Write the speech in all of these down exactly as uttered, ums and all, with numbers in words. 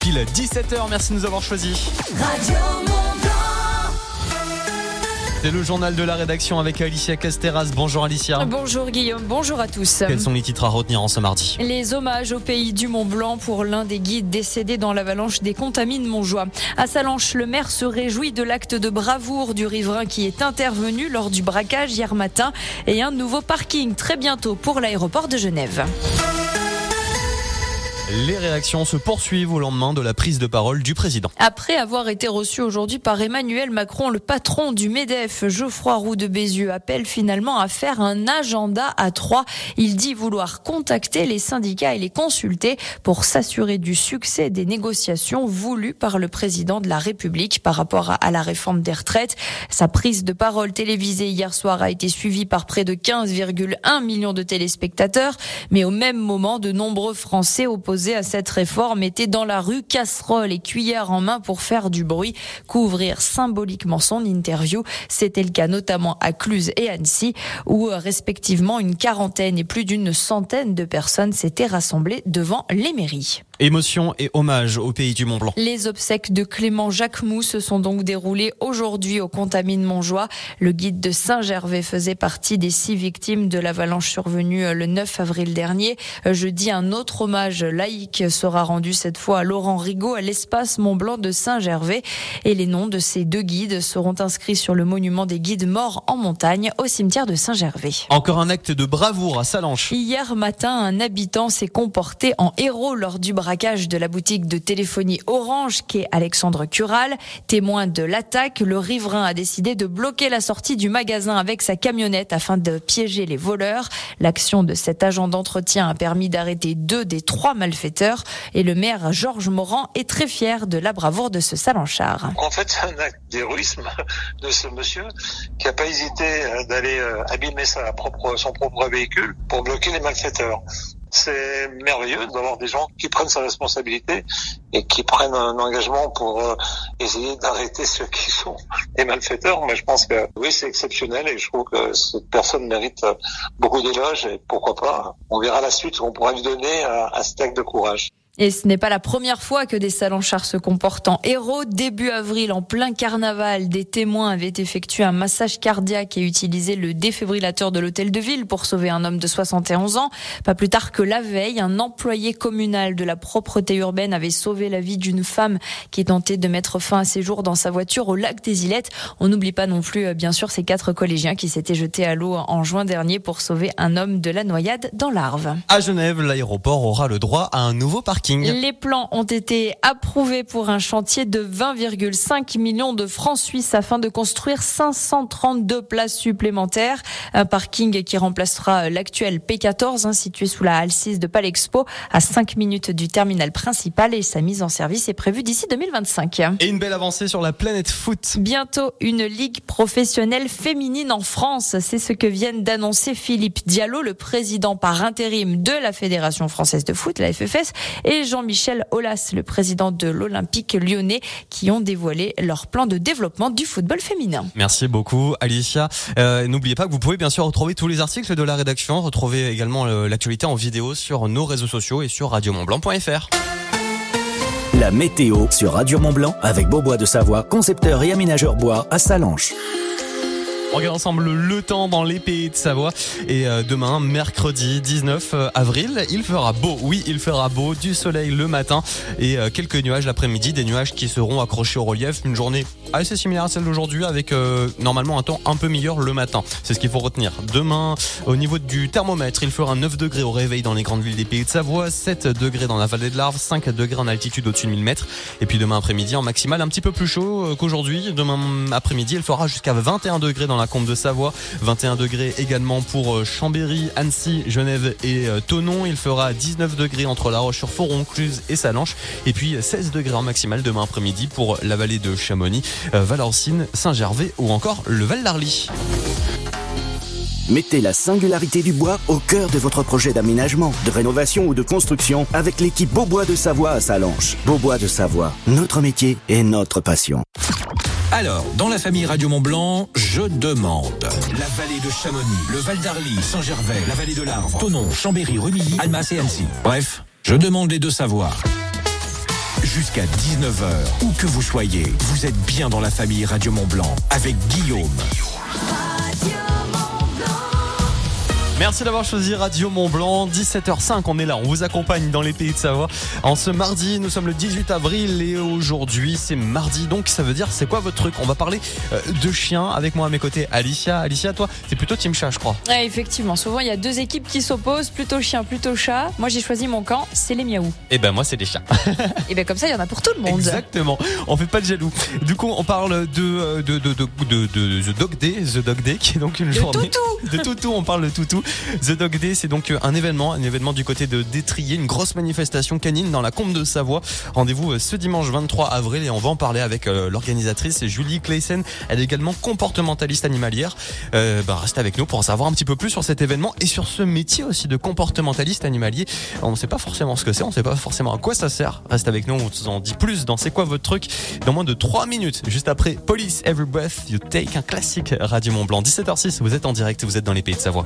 Pile dix-sept heures, merci de nous avoir choisis. Radio Mont-Blanc. C'est le journal de la rédaction avec Alicia Casteras. Bonjour Alicia. Bonjour Guillaume, bonjour à tous. Quels sont les titres à retenir en ce mardi ? Les hommages au pays du Mont-Blanc pour l'un des guides décédés dans l'avalanche des Contamines Montjoie. À Sallanches, le maire se réjouit de l'acte de bravoure du riverain qui est intervenu lors du braquage hier matin et un nouveau parking très bientôt pour l'aéroport de Genève. Les réactions se poursuivent au lendemain de la prise de parole du président. Après avoir été reçu aujourd'hui par Emmanuel Macron, le patron du MEDEF, Geoffroy Roux de Bézieux, appelle finalement à faire un agenda à trois. Il dit vouloir contacter les syndicats et les consulter pour s'assurer du succès des négociations voulues par le président de la République par rapport à la réforme des retraites. Sa prise de parole télévisée hier soir a été suivie par près de quinze virgule un millions de téléspectateurs. Mais au même moment, de nombreux Français opposés à cette réforme étaient dans la rue, casseroles et cuillères en main pour faire du bruit, couvrir symboliquement son interview. C'était le cas notamment à Cluse et Annecy, où respectivement une quarantaine et plus d'une centaine de personnes s'étaient rassemblées devant les mairies. Émotion et hommage au pays du Mont-Blanc. Les obsèques de Clément Jacquemoux se sont donc déroulées aujourd'hui aux Contamines Montjoie. Le guide de Saint-Gervais faisait partie des six victimes de l'avalanche survenue le neuf avril dernier. Jeudi, un autre hommage laïque sera rendu cette fois à Laurent Rigaud à l'espace Mont-Blanc de Saint-Gervais. Et les noms de ces deux guides seront inscrits sur le monument des guides morts en montagne au cimetière de Saint-Gervais. Encore un acte de bravoure à Sallanches. Hier matin, un habitant s'est comporté en héros lors du braquage de la boutique de téléphonie Orange qu'est Alexandre Cural. Témoin de l'attaque, le riverain a décidé de bloquer la sortie du magasin avec sa camionnette afin de piéger les voleurs. L'action de cet agent d'entretien a permis d'arrêter deux des trois malfaiteurs et le maire Georges Morand est très fier de la bravoure de ce Salanchard. En fait, c'est un acte d'héroïsme de ce monsieur qui n'a pas hésité d'aller abîmer sa propre, son propre véhicule pour bloquer les malfaiteurs. C'est merveilleux d'avoir des gens qui prennent sa responsabilité et qui prennent un engagement pour euh, essayer d'arrêter ceux qui sont les malfaiteurs. Moi, je pense que oui, c'est exceptionnel et je trouve que cette personne mérite beaucoup d'éloges et pourquoi pas. On verra la suite qu'on pourra lui donner à, à cet acte de courage. Et ce n'est pas la première fois que des Salanchards se comportent en héros. Début avril, en plein carnaval, des témoins avaient effectué un massage cardiaque et utilisé le défibrillateur de l'hôtel de ville pour sauver un homme de soixante et onze ans. Pas plus tard que la veille, un employé communal de la propreté urbaine avait sauvé la vie d'une femme qui tentait de mettre fin à ses jours dans sa voiture au lac des Ilettes. On n'oublie pas non plus, bien sûr, ces quatre collégiens qui s'étaient jetés à l'eau en juin dernier pour sauver un homme de la noyade dans l'Arve. À Genève, l'aéroport aura le droit à un nouveau parking. Les plans ont été approuvés pour un chantier de vingt virgule cinq millions de francs suisses afin de construire cinq cent trente-deux places supplémentaires. Un parking qui remplacera l'actuel P quatorze, hein, situé sous la halle six de Palexpo, à cinq minutes du terminal principal, et sa mise en service est prévue d'ici deux mille vingt-cinq. Et une belle avancée sur la planète foot. Bientôt une ligue professionnelle féminine en France. C'est ce que viennent d'annoncer Philippe Diallo, le président par intérim de la Fédération française de foot, la F F S, et Jean-Michel Aulas, le président de l'Olympique lyonnais, qui ont dévoilé leur plan de développement du football féminin. Merci beaucoup Alicia. Euh, n'oubliez pas que vous pouvez bien sûr retrouver tous les articles de la rédaction, retrouver également l'actualité en vidéo sur nos réseaux sociaux et sur radio mont blanc point f r. La météo sur Radio Mont-Blanc avec Beaubois de Savoie, concepteur et aménageur bois à Sallanches. On regarde ensemble le temps dans les pays de Savoie. Et euh, demain, mercredi dix-neuf avril, il fera beau. Oui, il fera beau, du soleil le matin et euh, quelques nuages l'après-midi. Des nuages qui seront accrochés au relief. Une journée assez similaire à celle d'aujourd'hui avec euh, normalement un temps un peu meilleur le matin. C'est ce qu'il faut retenir. Demain, au niveau du thermomètre, il fera neuf degrés au réveil dans les grandes villes des pays de Savoie, sept degrés dans la vallée de l'Arve, cinq degrés en altitude au-dessus de mille mètres. Et puis demain après-midi, en maximal, un petit peu plus chaud qu'aujourd'hui. Demain après-midi, il fera jusqu'à vingt et un degrés dans la Combe de Savoie, vingt et un degrés également pour Chambéry, Annecy, Genève et Thonon. Il fera dix-neuf degrés entre La Roche-sur-Foron, Cluse et Sallanches. Et puis seize degrés en maximal demain après-midi pour la vallée de Chamonix, Valorcine, Saint-Gervais ou encore le Val d'Arly. Mettez la singularité du bois au cœur de votre projet d'aménagement, de rénovation ou de construction avec l'équipe Beaubois de Savoie à Sallanches. Beaubois de Savoie, notre métier et notre passion. Alors, dans la famille Radio Mont-Blanc, je demande. La vallée de Chamonix, le Val d'Arly, Saint-Gervais, la vallée de l'Arve, Thonon, Chambéry, Rumilly, Almas et Annecy. Bref, je demande les deux savoirs. Jusqu'à dix-neuf heures, où que vous soyez, vous êtes bien dans la famille Radio Mont-Blanc avec Guillaume. Merci d'avoir choisi Radio Mont-Blanc, dix-sept heures cinq, on est là, on vous accompagne dans les pays de Savoie. En ce mardi, nous sommes le dix-huit avril et aujourd'hui c'est mardi, donc ça veut dire c'est quoi votre truc ? On va parler euh, de chiens avec moi à mes côtés, Alicia. Alicia, toi, c'est plutôt team chat je crois. Ouais, effectivement, souvent il y a deux équipes qui s'opposent, plutôt chien, plutôt chat. Moi j'ai choisi mon camp, c'est les miaou. Et ben moi c'est les chats. Et ben comme ça il y en a pour tout le monde. Exactement, on fait pas de jaloux. Du coup on parle de, de, de, de, de, de The Dog Day, The Dog Day qui est donc une de journée... toutou. De toutou, on parle de toutou. The Dog Day, c'est donc un événement, un événement du côté de Détrier, une grosse manifestation canine dans la Combe de Savoie. Rendez-vous ce dimanche vingt-trois avril et on va en parler avec euh, l'organisatrice, c'est Julie Clayson. Elle est également comportementaliste animalière. Euh, bah, restez avec nous pour en savoir un petit peu plus sur cet événement et sur ce métier aussi de comportementaliste animalier. On ne sait pas forcément ce que c'est, on ne sait pas forcément à quoi ça sert. Reste avec nous, on vous en dit plus dans C'est quoi votre truc dans moins de trois minutes. Juste après Police Every Breath You Take, un classique Radio Mont-Blanc. dix-sept heures six, vous êtes en direct, vous êtes dans les pays de Savoie.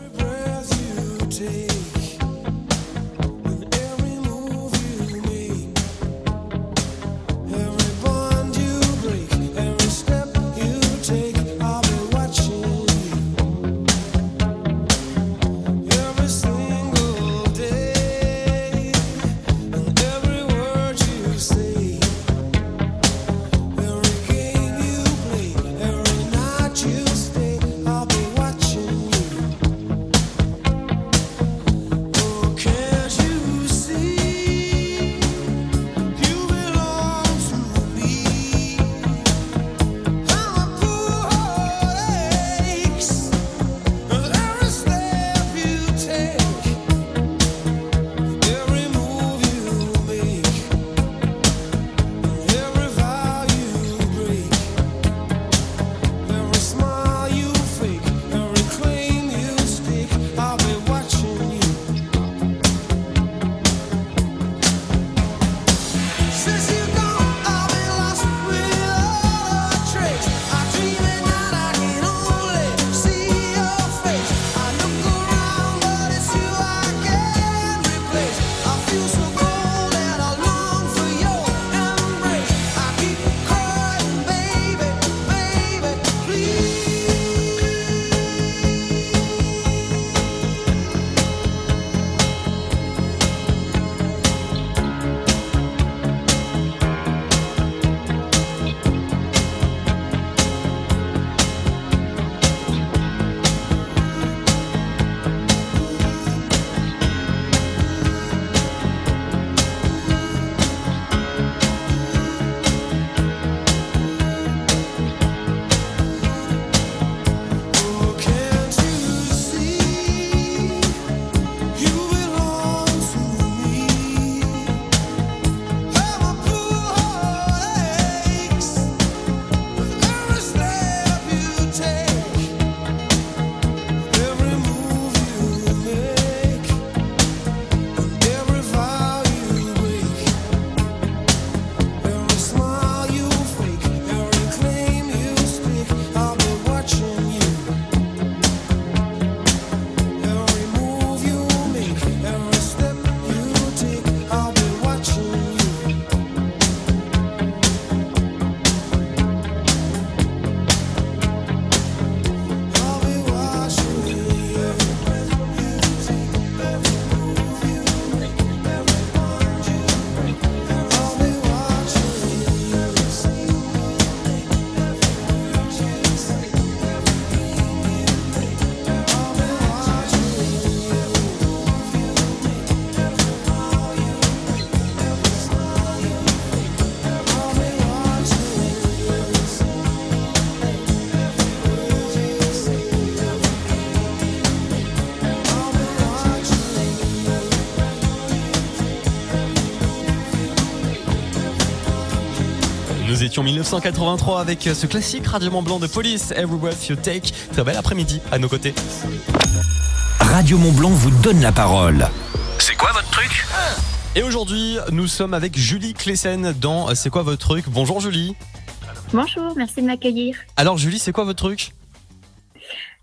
Nous étions mille neuf cent quatre-vingt-trois avec ce classique Radio Mont-Blanc de Police, Every Breath You Take. Très bel après-midi à nos côtés. Radio Mont-Blanc vous donne la parole. C'est quoi votre truc ? Et aujourd'hui, nous sommes avec Julie Clayson dans C'est quoi votre truc ? Bonjour Julie. Bonjour, merci de m'accueillir. Alors Julie, c'est quoi votre truc ?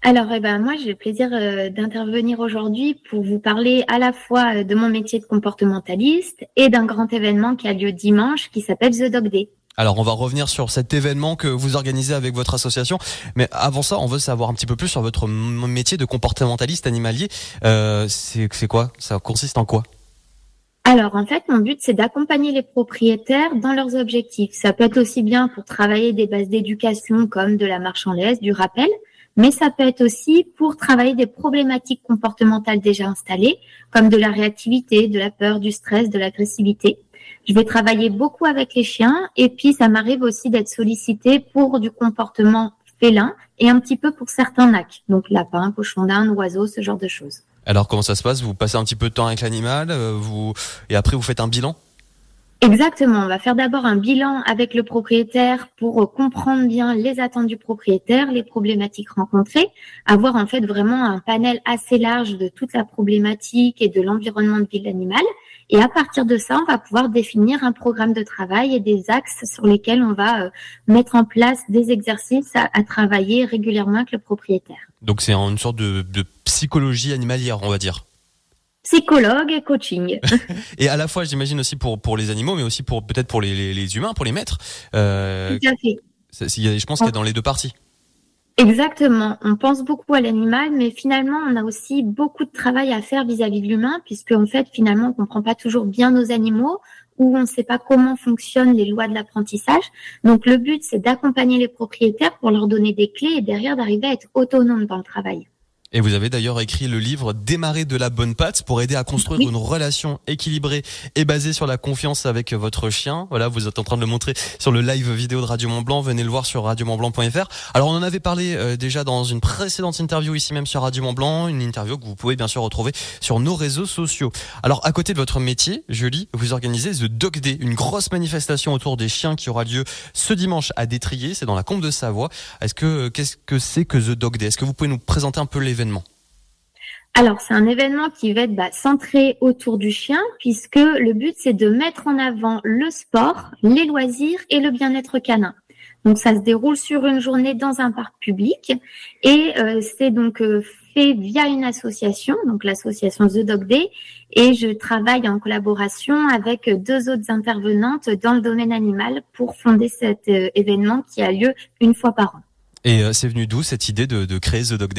Alors, eh ben, moi, j'ai le plaisir euh, d'intervenir aujourd'hui pour vous parler à la fois euh, de mon métier de comportementaliste et d'un grand événement qui a lieu dimanche qui s'appelle The Dog Day. Alors on va revenir sur cet événement que vous organisez avec votre association, mais avant ça on veut savoir un petit peu plus sur votre m- métier de comportementaliste animalier. Euh, c'est, c'est quoi ? Ça consiste en quoi ? Alors, en fait, mon but, c'est d'accompagner les propriétaires dans leurs objectifs. Ça peut être aussi bien pour travailler des bases d'éducation comme de la marche en laisse, du rappel, mais ça peut être aussi pour travailler des problématiques comportementales déjà installées, comme de la réactivité, de la peur, du stress, de l'agressivité. Je vais travailler beaucoup avec les chiens et puis ça m'arrive aussi d'être sollicitée pour du comportement félin et un petit peu pour certains N A C, donc lapin, cochon d'Inde, oiseau, ce genre de choses. Alors comment ça se passe ? Vous passez un petit peu de temps avec l'animal, euh, vous et après vous faites un bilan ? Exactement, on va faire d'abord un bilan avec le propriétaire pour comprendre bien les attentes du propriétaire, les problématiques rencontrées, avoir en fait vraiment un panel assez large de toute la problématique et de l'environnement de vie de l'animal. Et à partir de ça, on va pouvoir définir un programme de travail et des axes sur lesquels on va euh, mettre en place des exercices à, à travailler régulièrement avec le propriétaire. Donc c'est une sorte de, de psychologie animalière, on va dire. Psychologue et coaching. Et à la fois, j'imagine aussi pour pour les animaux, mais aussi pour peut-être pour les les, les humains, pour les maîtres. Euh, Tout à fait. c'est, c'est, je pense qu'il y a dans les deux parties. Exactement. On pense beaucoup à l'animal, mais finalement, on a aussi beaucoup de travail à faire vis-à-vis de l'humain, puisque en fait, finalement, on comprend pas toujours bien nos animaux, ou on ne sait pas comment fonctionnent les lois de l'apprentissage. Donc, le but, c'est d'accompagner les propriétaires pour leur donner des clés et derrière d'arriver à être autonome dans le travail. Et vous avez d'ailleurs écrit le livre Démarrer de la bonne patte pour aider à construire oui. une relation équilibrée et basée sur la confiance avec votre chien. Voilà, vous êtes en train de le montrer sur le live vidéo de Radio Mont Blanc. Venez le voir sur radio mont blanc point f r. Alors on en avait parlé euh, déjà dans une précédente interview ici même sur Radio Mont Blanc, une interview que vous pouvez bien sûr retrouver sur nos réseaux sociaux. Alors à côté de votre métier, je lis, vous organisez The Dog Day, une grosse manifestation autour des chiens qui aura lieu ce dimanche à Détrier, c'est dans la Combe de Savoie. Est-ce que qu'est-ce que c'est que The Dog Day ? Est-ce que vous pouvez nous présenter un peu l'événement ? Alors, c'est un événement qui va être bah, centré autour du chien, puisque le but, c'est de mettre en avant le sport, les loisirs et le bien-être canin. Donc, ça se déroule sur une journée dans un parc public et euh, c'est donc euh, fait via une association, donc l'association The Dog Day, et je travaille en collaboration avec deux autres intervenantes dans le domaine animal pour fonder cet euh, événement qui a lieu une fois par an. Et euh, c'est venu d'où cette idée de, de créer The Dog Day ?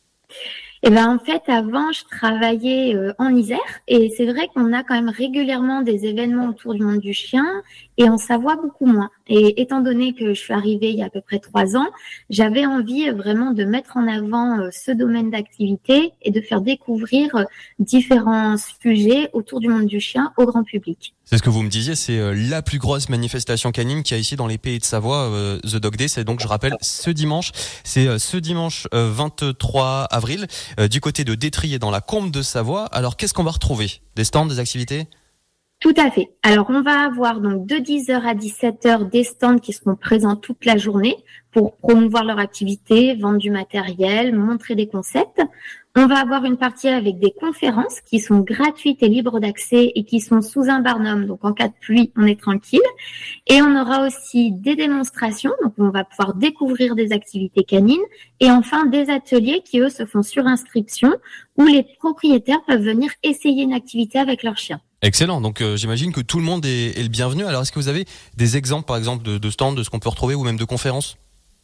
Eh ben en fait, avant, je travaillais euh, en Isère et c'est vrai qu'on a quand même régulièrement des événements autour du monde du chien et en Savoie beaucoup moins. Et étant donné que je suis arrivée il y a à peu près trois ans, j'avais envie vraiment de mettre en avant euh, ce domaine d'activité et de faire découvrir euh, différents sujets autour du monde du chien au grand public. C'est ce que vous me disiez, c'est euh, la plus grosse manifestation canine qu'il y a ici dans les Pays de Savoie, euh, The Dog Day. C'est donc, je rappelle, ce dimanche, c'est euh, ce dimanche euh, vingt-trois avril, euh, du côté de Détrier dans la Combe de Savoie. Alors, qu'est-ce qu'on va retrouver ? Des stands, des activités ? Tout à fait. Alors, on va avoir donc de dix heures à dix-sept heures des stands qui seront présents toute la journée pour promouvoir leur activité, vendre du matériel, montrer des concepts. On va avoir une partie avec des conférences qui sont gratuites et libres d'accès et qui sont sous un barnum. Donc, en cas de pluie, on est tranquille. Et on aura aussi des démonstrations. Donc, on va pouvoir découvrir des activités canines. Et enfin, des ateliers qui, eux, se font sur inscription où les propriétaires peuvent venir essayer une activité avec leur chien. Excellent. Donc, euh, j'imagine que tout le monde est, est le bienvenu. Alors, est-ce que vous avez des exemples, par exemple, de, de stands, de ce qu'on peut retrouver ou même de conférences ?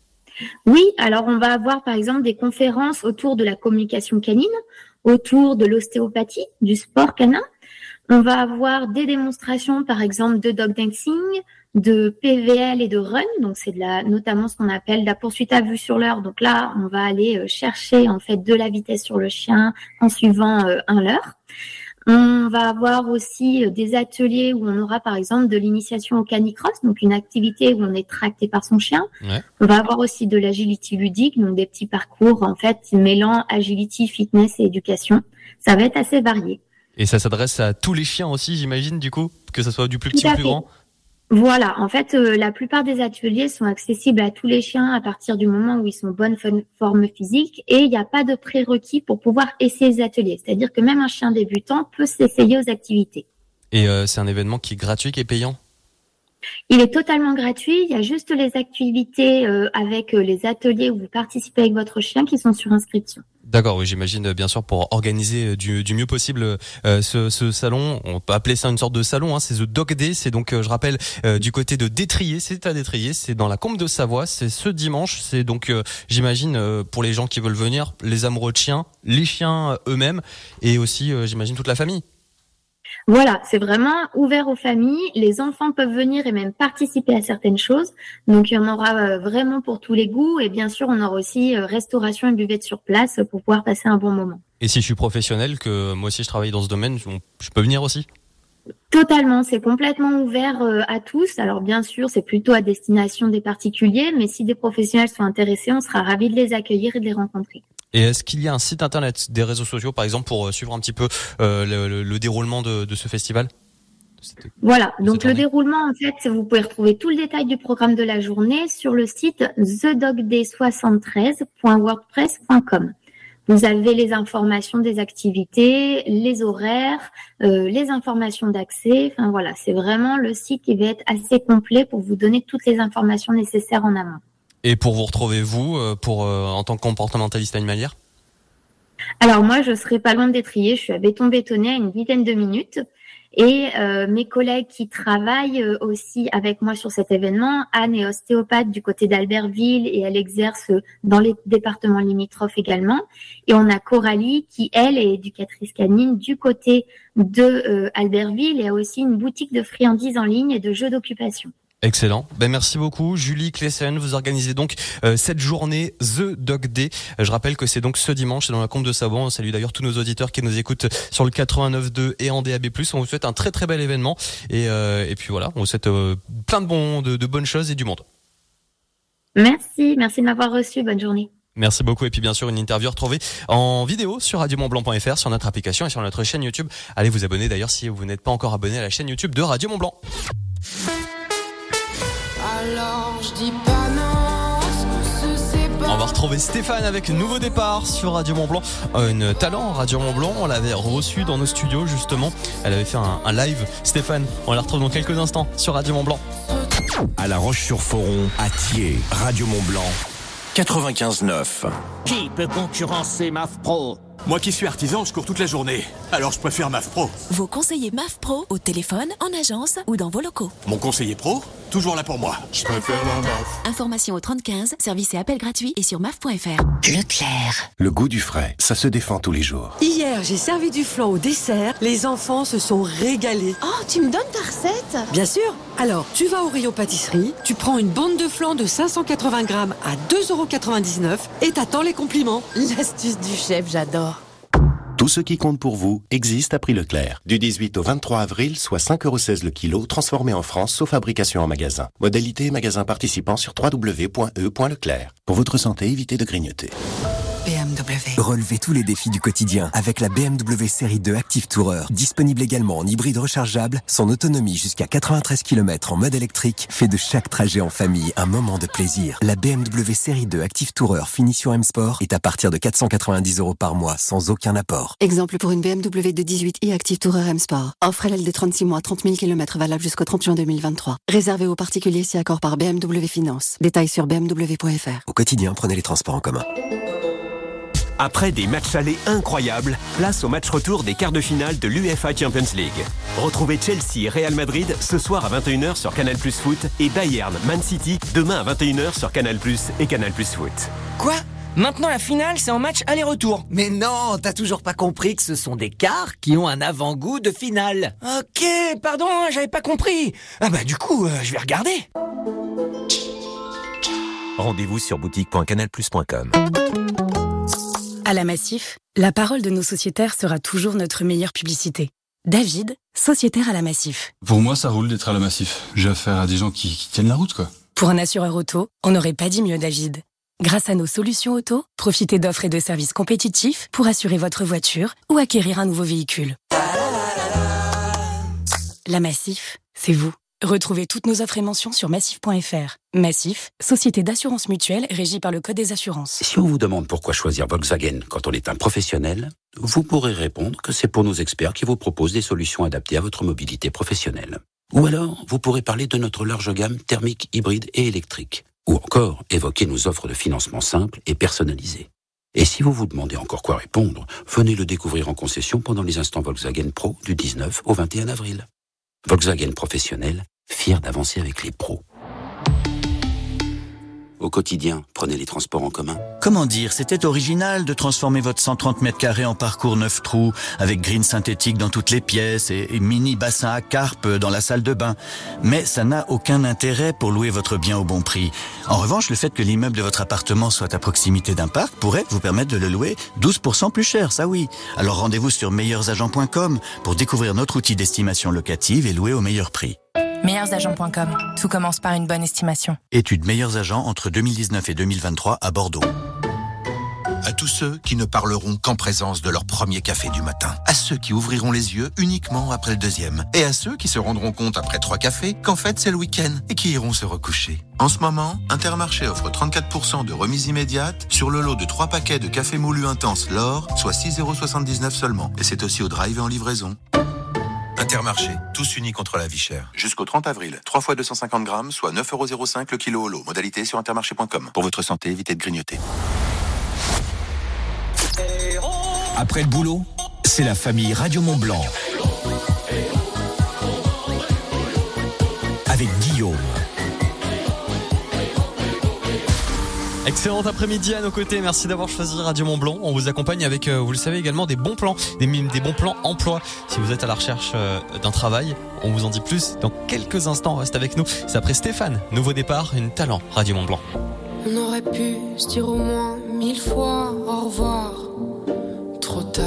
Oui, alors on va avoir par exemple des conférences autour de la communication canine, autour de l'ostéopathie, du sport canin. On va avoir des démonstrations par exemple de dog dancing, de P V L et de run, donc c'est de la, notamment ce qu'on appelle de la poursuite à vue sur l'heure. Donc là, on va aller chercher en fait de la vitesse sur le chien en suivant euh, un leurre. On va avoir aussi des ateliers où on aura par exemple de l'initiation au canicross, donc une activité où on est tracté par son chien. Ouais. On va avoir aussi de l'agility ludique, donc des petits parcours en fait mêlant agility, fitness et éducation. Ça va être assez varié. Et ça s'adresse à tous les chiens aussi, j'imagine, du coup, que ça soit du plus petit au plus grand. Voilà, en fait, euh, la plupart des ateliers sont accessibles à tous les chiens à partir du moment où ils sont en bonne forme physique et il n'y a pas de prérequis pour pouvoir essayer les ateliers. C'est-à-dire que même un chien débutant peut s'essayer aux activités. Et euh, c'est un événement qui est gratuit, qui est payant ? Il est totalement gratuit. Il y a juste les activités euh, avec euh, les ateliers où vous participez avec votre chien qui sont sur inscription. D'accord, oui, j'imagine bien sûr pour organiser du, du mieux possible euh, ce, ce salon. On peut appeler ça une sorte de salon, hein, c'est The Dog Day. C'est donc, euh, je rappelle, euh, du côté de Détrier. C'est à Détrier, c'est dans la Combe de Savoie. C'est ce dimanche. C'est donc, euh, j'imagine, euh, pour les gens qui veulent venir, les amoureux de chiens, les chiens eux-mêmes et aussi, euh, j'imagine, toute la famille. Voilà, c'est vraiment ouvert aux familles. Les enfants peuvent venir et même participer à certaines choses. Donc, il y en aura vraiment pour tous les goûts. Et bien sûr, on aura aussi restauration et buvette sur place pour pouvoir passer un bon moment. Et si je suis professionnel, que moi aussi je travaille dans ce domaine, je peux venir aussi ? Totalement, c'est complètement ouvert à tous. Alors bien sûr, c'est plutôt à destination des particuliers, mais si des professionnels sont intéressés, on sera ravis de les accueillir et de les rencontrer. Et est-ce qu'il y a un site internet, des réseaux sociaux par exemple, pour suivre un petit peu euh, le, le, le déroulement de, de ce festival ? Voilà, donc le déroulement, en fait, vous pouvez retrouver tout le détail du programme de la journée sur le site the dog day soixante-treize point wordpress point com. Vous avez les informations des activités, les horaires, euh, les informations d'accès. Enfin voilà, c'est vraiment le site qui va être assez complet pour vous donner toutes les informations nécessaires en amont. Et pour vous retrouver, vous, pour, euh, en tant que comportementaliste animalière ? Alors moi, je serai pas loin de Détrier. Je suis à Béton Bétonnet à une dizaine de minutes. Et euh, mes collègues qui travaillent aussi avec moi sur cet événement, Anne est ostéopathe du côté d'Albertville et elle exerce dans les départements limitrophes également. Et on a Coralie qui, elle, est éducatrice canine du côté de euh, Albertville et a aussi une boutique de friandises en ligne et de jeux d'occupation. Excellent. Ben merci beaucoup, Julie Clessen. Vous organisez donc euh, cette journée The Dog Day. Je rappelle que c'est donc ce dimanche, c'est dans la Combe de Savoie. On salue d'ailleurs tous nos auditeurs qui nous écoutent sur le quatre-vingt-neuf point deux et en D A B plus. On vous souhaite un très très bel événement et euh, et puis voilà, on vous souhaite euh, plein de bons de, de bonnes choses et du monde. Merci, merci de m'avoir reçu. Bonne journée. Merci beaucoup et puis bien sûr une interview retrouvée en vidéo sur radio mont blanc point f r, sur notre application et sur notre chaîne YouTube. Allez vous abonner d'ailleurs si vous n'êtes pas encore abonné à la chaîne YouTube de Radio Mont Blanc. Alors je dis pas non, c'est pas... On va retrouver Stéphane avec Nouveau Départ sur Radio Mont Blanc. Euh, une talent Radio Mont Blanc, on l'avait reçue dans nos studios justement. Elle avait fait un, un live. Stéphane, on la retrouve dans quelques instants sur Radio Mont Blanc. À La Roche-sur-Foron, à Thiers, Radio Mont Blanc, quatre-vingt-quinze neuf. Qui peut concurrencer M A F Pro ? Moi qui suis artisan, je cours toute la journée. Alors je préfère M A F Pro. Vos conseillers M A F Pro, au téléphone, en agence ou dans vos locaux. Mon conseiller pro, toujours là pour moi. Je préfère la M A F. Information au trente quinze, service et appel gratuit et sur M A F point F R. Leclerc. Le goût du frais, ça se défend tous les jours. Hier, j'ai servi du flan au dessert. Les enfants se sont régalés. Oh, tu me donnes ta recette ? Bien sûr. Alors, tu vas au rayon pâtisserie, tu prends une bande de flan de cinq cent quatre-vingts grammes à deux euros quatre-vingt-dix-neuf et t'attends les compliments. L'astuce du chef, j'adore. Tout ce qui compte pour vous existe à prix Leclerc. Du dix-huit au vingt-trois avril, soit cinq euros seize le kilo, transformé en France, sauf fabrication en magasin. Modalité magasin participant sur w w w point e point leclerc. Pour votre santé, évitez de grignoter. B M W. Relevez tous les défis du quotidien avec la B M W série deux Active Tourer. Disponible également en hybride rechargeable, son autonomie jusqu'à quatre-vingt-treize kilomètres en mode électrique fait de chaque trajet en famille un moment de plaisir. La B M W série deux Active Tourer finition M Sport est à partir de quatre cent quatre-vingt-dix euros par mois sans aucun apport. Exemple pour une B M W de dix-huit i Active Tourer M Sport. Offre L L de trente-six mois, trente mille kilomètres valable jusqu'au trente juin deux mille vingt-trois. Réservé aux particuliers si accord par B M W Finance. Détails sur b m w point f r. Au quotidien, prenez les transports en commun. Après des matchs allés incroyables, place au match retour des quarts de finale de l'U E F A Champions League. Retrouvez Chelsea et Real Madrid ce soir à vingt et une heures sur Canal Plus Foot et Bayern Man City demain à vingt et une heures sur Canal Plus et Canal Plus Foot. Quoi ? Maintenant la finale c'est en match aller-retour. Mais non, t'as toujours pas compris que ce sont des quarts qui ont un avant-goût de finale. Ok, pardon, j'avais pas compris. Ah bah du coup, euh, je vais regarder. Rendez-vous sur boutique point canal plus point com. À la Massif, la parole de nos sociétaires sera toujours notre meilleure publicité. David, sociétaire à la Massif. Pour moi, ça roule d'être à la Massif. J'ai affaire à des gens qui, qui tiennent la route, quoi. Pour un assureur auto, on n'aurait pas dit mieux, David. Grâce à nos solutions auto, profitez d'offres et de services compétitifs pour assurer votre voiture ou acquérir un nouveau véhicule. La Massif, c'est vous. Retrouvez toutes nos offres et mentions sur massif point f r. Massif, société d'assurance mutuelle régie par le Code des assurances. Si on vous demande pourquoi choisir Volkswagen quand on est un professionnel, vous pourrez répondre que c'est pour nos experts qui vous proposent des solutions adaptées à votre mobilité professionnelle. Ou alors, vous pourrez parler de notre large gamme thermique, hybride et électrique. Ou encore, évoquer nos offres de financement simples et personnalisées. Et si vous vous demandez encore quoi répondre, venez le découvrir en concession pendant les instants Volkswagen Pro du dix-neuf au vingt et un avril. Volkswagen Professionnel, fier d'avancer avec les pros. Au quotidien, prenez les transports en commun. Comment dire, c'était original de transformer votre cent trente mètres carrés en parcours neuf trous, avec green synthétique dans toutes les pièces et, et mini bassin à carpe dans la salle de bain. Mais ça n'a aucun intérêt pour louer votre bien au bon prix. En revanche, le fait que l'immeuble de votre appartement soit à proximité d'un parc pourrait vous permettre de le louer douze pour cent plus cher, ça oui. Alors rendez-vous sur meilleurs agents point com pour découvrir notre outil d'estimation locative et louer au meilleur prix. meilleurs agents point com. Tout commence par une bonne estimation. Étude Meilleurs Agents entre deux mille dix-neuf et deux mille vingt-trois à Bordeaux. À tous ceux qui ne parleront qu'en présence de leur premier café du matin. À ceux qui ouvriront les yeux uniquement après le deuxième. Et à ceux qui se rendront compte après trois cafés qu'en fait c'est le week-end et qui iront se recoucher. En ce moment, Intermarché offre trente-quatre pour cent de remise immédiate sur le lot de trois paquets de café moulu intense l'or, soit six euros soixante-dix-neuf seulement. Et c'est aussi au drive et en livraison. Intermarché, tous unis contre la vie chère. Jusqu'au trente avril, trois fois deux cent cinquante grammes, soit neuf euros zéro cinq le kilo au lot. Modalité sur intermarché point com. Pour votre santé, évitez de grignoter. Après le boulot, c'est la famille Radio Mont Blanc. Avec Guillaume. Excellent après-midi à nos côtés, merci d'avoir choisi Radio Mont Blanc. On vous accompagne avec, euh, vous le savez également, des bons plans, des, des bons plans emploi. Si vous êtes à la recherche euh, d'un travail, on vous en dit plus dans quelques instants. Reste avec nous. C'est après Stéphane, nouveau départ, une talent Radio Mont Blanc. On aurait pu se dire au moins mille fois au revoir. Trop tard.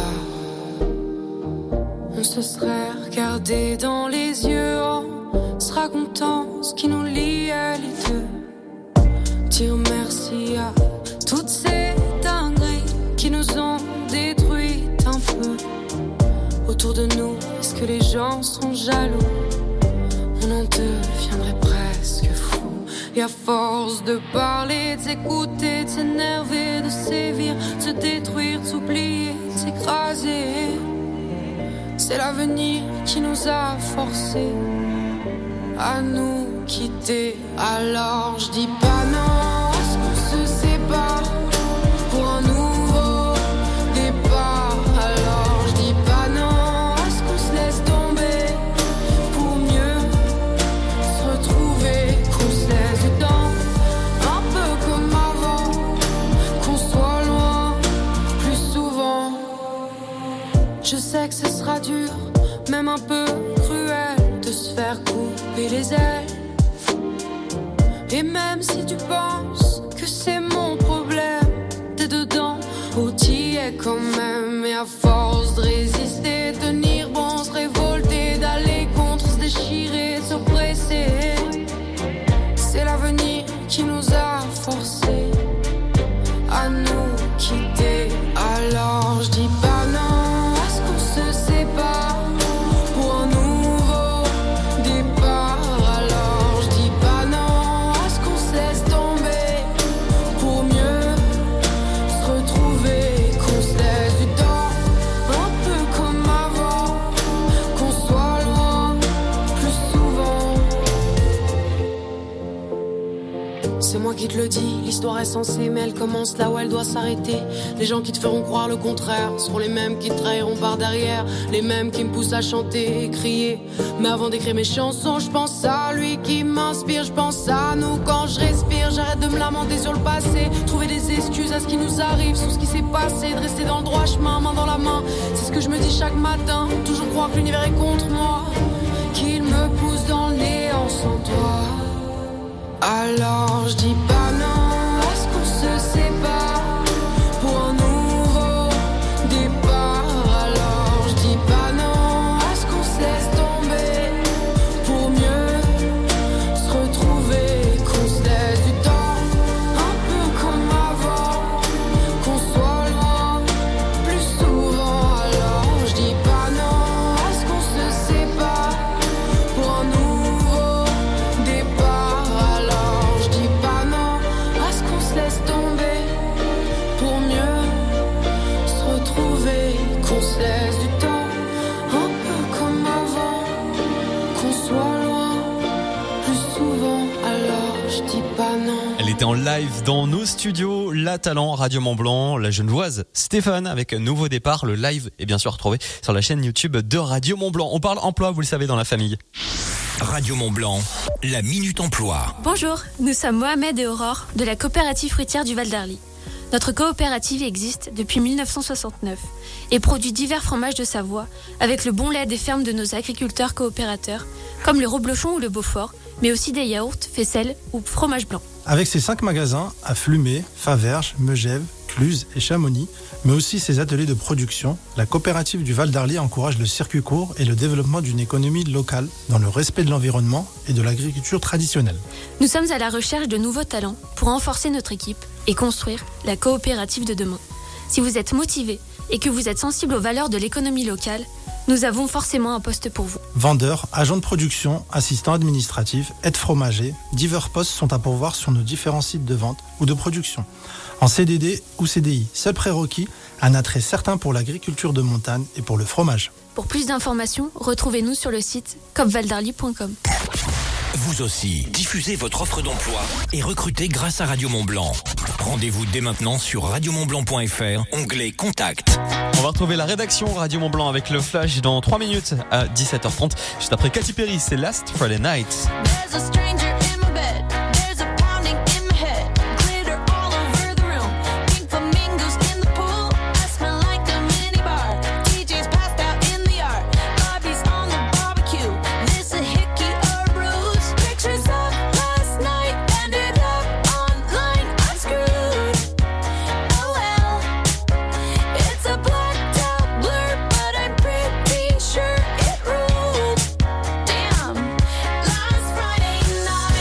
On se serait regardé dans les yeux en se racontant ce qui nous liait les deux. Dire merci à toutes ces dingueries qui nous ont détruites un peu. Autour de nous, est-ce que les gens sont jaloux? On en deviendrait presque fou. Et à force de parler, de s'écouter, de s'énerver, de sévir, de se détruire, de s'oublier, de s'écraser, c'est l'avenir qui nous a forcés à nous quitter. Alors je dis pas non, est-ce qu'on se sépare pour un nouveau départ? Alors je dis pas non, est-ce qu'on se laisse tomber pour mieux se retrouver, qu'on se laisse du temps, un peu comme avant, qu'on soit loin plus souvent. Je sais que ce sera dur, même un peu cruel, de se faire couper les ailes. Et même si tu penses que c'est mon problème, t'es dedans, ou t'y es quand même. Et à force de résister, tenir bon, se révolter, d'aller contre, se déchirer, s'oppresser, c'est l'avenir qui nous a forcés à nous quitter. Alors je dis pas non, est-ce qu'on se sépare pour un nouveau départ? Alors je dis pas non, est-ce qu'on se laisse tomber pour mieux se retrouver, qu'on se laisse du temps, un peu comme avant, qu'on soit loin plus souvent. C'est moi qui te le dis, l'histoire est censée, mais elle commence là où elle doit s'arrêter. Les gens qui te feront croire le contraire seront les mêmes qui te trahiront par derrière, les mêmes qui me poussent à chanter et crier. Mais avant d'écrire mes chansons, je pense à lui qui m'inspire, je pense à nous quand je respire. J'arrête de me lamenter sur le passé, trouver des excuses à ce qui nous arrive, sur ce qui s'est passé, de rester dans le droit chemin, main dans la main. C'est ce que je me dis chaque matin, toujours croire que l'univers est contre moi, qu'il me pousse dans le néant sans toi. Alors je dis pas non, est-ce qu'on se sépare pour un nouveau départ? Alors je dis pas non, est-ce qu'on se laisse tomber pour mieux se retrouver, qu'on se laisse du temps, un peu comme avant, qu'on soit loin plus souvent? Alors je dis pas non, est-ce qu'on se sépare pour un nouveau départ? Alors je dis pas non, était en live dans nos studios, La Talent, Radio Mont-Blanc, la Genevoise Stéphane avec un nouveau départ. Le live est bien sûr retrouvé sur la chaîne YouTube de Radio Mont-Blanc. On parle emploi, vous le savez, dans la famille. Radio Mont-Blanc, la Minute Emploi. Bonjour, nous sommes Mohamed et Aurore de la coopérative fruitière du Val d'Arly. Notre coopérative existe depuis mille neuf cent soixante-neuf et produit divers fromages de Savoie avec le bon lait des fermes de nos agriculteurs coopérateurs, comme le Roblochon ou le Beaufort, mais aussi des yaourts, faisselles ou fromage blanc. Avec ses cinq magasins à Flumet, Faverges, Megève, Cluses et Chamonix, mais aussi ses ateliers de production, la coopérative du Val d'Arly encourage le circuit court et le développement d'une économie locale dans le respect de l'environnement et de l'agriculture traditionnelle. Nous sommes à la recherche de nouveaux talents pour renforcer notre équipe et construire la coopérative de demain. Si vous êtes motivé et que vous êtes sensible aux valeurs de l'économie locale, nous avons forcément un poste pour vous. Vendeurs, agents de production, assistants administratifs, aides fromager, divers postes sont à pourvoir sur nos différents sites de vente ou de production. En C D D ou C D I, seul prérequis, un attrait certain pour l'agriculture de montagne et pour le fromage. Pour plus d'informations, retrouvez-nous sur le site coop val darly point com. Vous aussi, diffusez votre offre d'emploi et recrutez grâce à Radio Mont-Blanc. Rendez-vous dès maintenant sur radio mont blanc point f r, onglet Contact. On va retrouver la rédaction Radio Mont-Blanc avec le flash dans trois minutes à dix-sept heures trente. Juste après Katy Perry, c'est Last Friday Night. Sure it ruled. Damn. Last Friday night.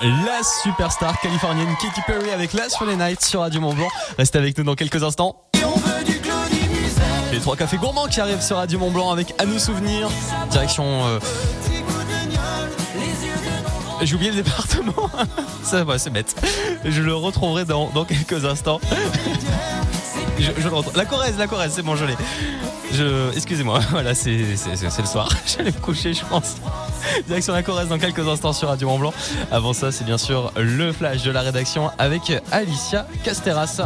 la superstar californienne Katy Perry avec Last Friday Night sur Radio Mont-Blanc. Restez avec nous dans quelques instants. Les trois cafés gourmands qui arrivent sur Radio Mont-Blanc avec À nous souvenir. Direction... Euh... J'ai oublié le département. Ça, bah, c'est bête. Je le retrouverai dans, dans quelques instants. Je, je le retrouve. La Corrèze, la Corrèze, c'est bon, je l'ai. Je, excusez-moi, voilà, c'est, c'est, c'est, c'est le soir. J'allais me coucher, je pense. Direction la Corrèze dans quelques instants sur Radio Mont-Blanc. Avant ça, c'est bien sûr le flash de la rédaction avec Alicia Casteras.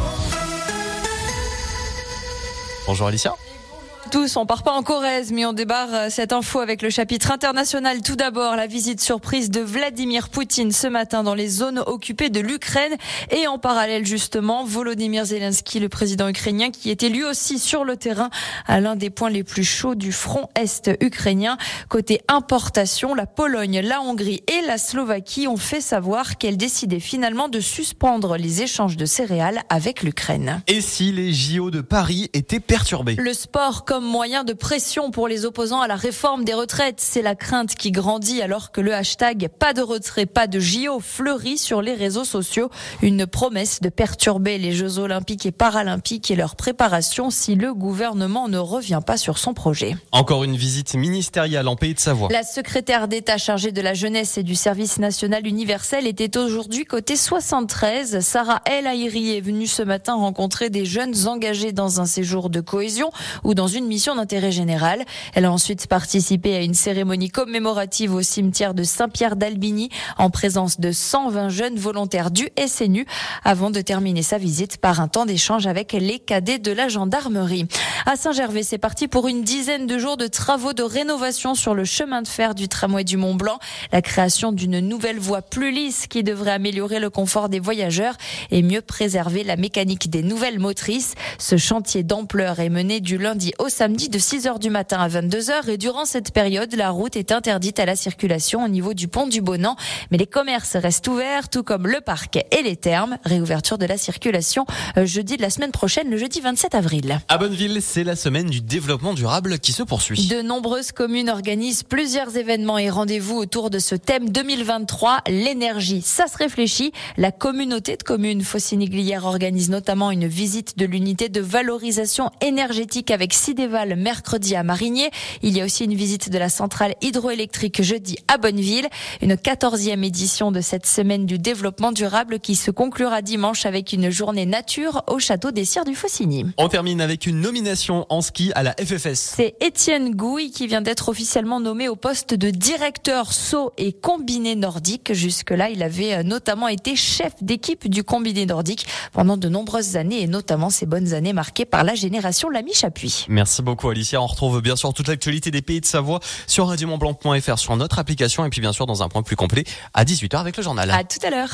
Bonjour Alicia. Tous, on part pas en Corrèze, mais on débarre cette info avec le chapitre international. Tout d'abord, la visite surprise de Vladimir Poutine ce matin dans les zones occupées de l'Ukraine. Et en parallèle, justement, Volodymyr Zelensky, le président ukrainien, qui était lui aussi sur le terrain à l'un des points les plus chauds du front est ukrainien. Côté importation, la Pologne, la Hongrie et la Slovaquie ont fait savoir qu'elles décidaient finalement de suspendre les échanges de céréales avec l'Ukraine. Et si les J O de Paris étaient perturbés ? Le sport comme moyen de pression pour les opposants à la réforme des retraites. C'est la crainte qui grandit alors que le hashtag pas de retrait, pas de J O fleurit sur les réseaux sociaux. Une promesse de perturber les Jeux olympiques et paralympiques et leur préparation si le gouvernement ne revient pas sur son projet. Encore une visite ministérielle en Pays de Savoie. La secrétaire d'État chargée de la jeunesse et du service national universel était aujourd'hui côté soixante-treize. Sarah El Haïry est venue ce matin rencontrer des jeunes engagés dans un séjour de cohésion ou dans une mission d'intérêt général. Elle a ensuite participé à une cérémonie commémorative au cimetière de Saint-Pierre d'Albigny en présence de cent vingt jeunes volontaires du S N U avant de terminer sa visite par un temps d'échange avec les cadets de la gendarmerie. À Saint-Gervais, c'est parti pour une dizaine de jours de travaux de rénovation sur le chemin de fer du tramway du Mont-Blanc. La création d'une nouvelle voie plus lisse qui devrait améliorer le confort des voyageurs et mieux préserver la mécanique des nouvelles motrices. Ce chantier d'ampleur est mené du lundi au samedi de six heures du matin à vingt-deux heures et durant cette période, la route est interdite à la circulation au niveau du pont du Bonan. Mais les commerces restent ouverts, tout comme le parc et les thermes. Réouverture de la circulation jeudi de la semaine prochaine, le jeudi vingt-sept avril. À Bonneville, c'est la semaine du développement durable qui se poursuit. De nombreuses communes organisent plusieurs événements et rendez-vous autour de ce thème deux mille vingt-trois, l'énergie. Ça se réfléchit. La communauté de communes Faucigny-Glières organise notamment une visite de l'unité de valorisation énergétique avec Sidéval mercredi à Marigné. Il y a aussi une visite de la centrale hydroélectrique jeudi à Bonneville. Une quatorzième édition de cette semaine du développement durable qui se conclura dimanche avec une journée nature au château des Sires du Faucigny. On termine avec une nomination en ski à la F F S. C'est Étienne Gouille qui vient d'être officiellement nommé au poste de directeur saut et combiné nordique. Jusque-là, il avait notamment été chef d'équipe du combiné nordique pendant de nombreuses années et notamment ces bonnes années marquées par la génération Lamy Chapuis. Merci beaucoup Alicia. On retrouve bien sûr toute l'actualité des Pays de Savoie sur radio mont blanc point f r, sur notre application et puis bien sûr dans un point plus complet à dix-huit heures avec le journal. À tout à l'heure.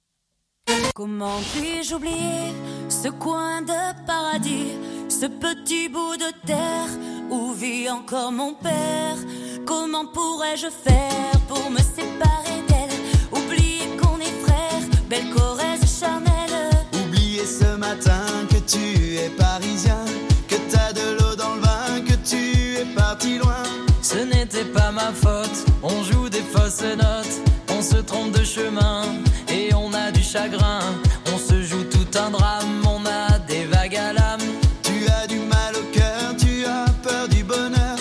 Comment puis-je oublier ce coin de paradis, ce petit bout de terre où vit encore mon père? Comment pourrais-je faire pour me séparer d'elle? Oublier qu'on est frères, belle Corrèze charnelle. Oublier ce matin que tu es parisien, que t'as de l'eau dans le vin, que tu es parti loin. Ce n'était pas ma faute, on joue des fausses notes, on se trompe de chemin et on a du chagrin. On se joue tout un drame, on a des vagues à l'âme. Tu as du mal au cœur, tu as peur du bonheur.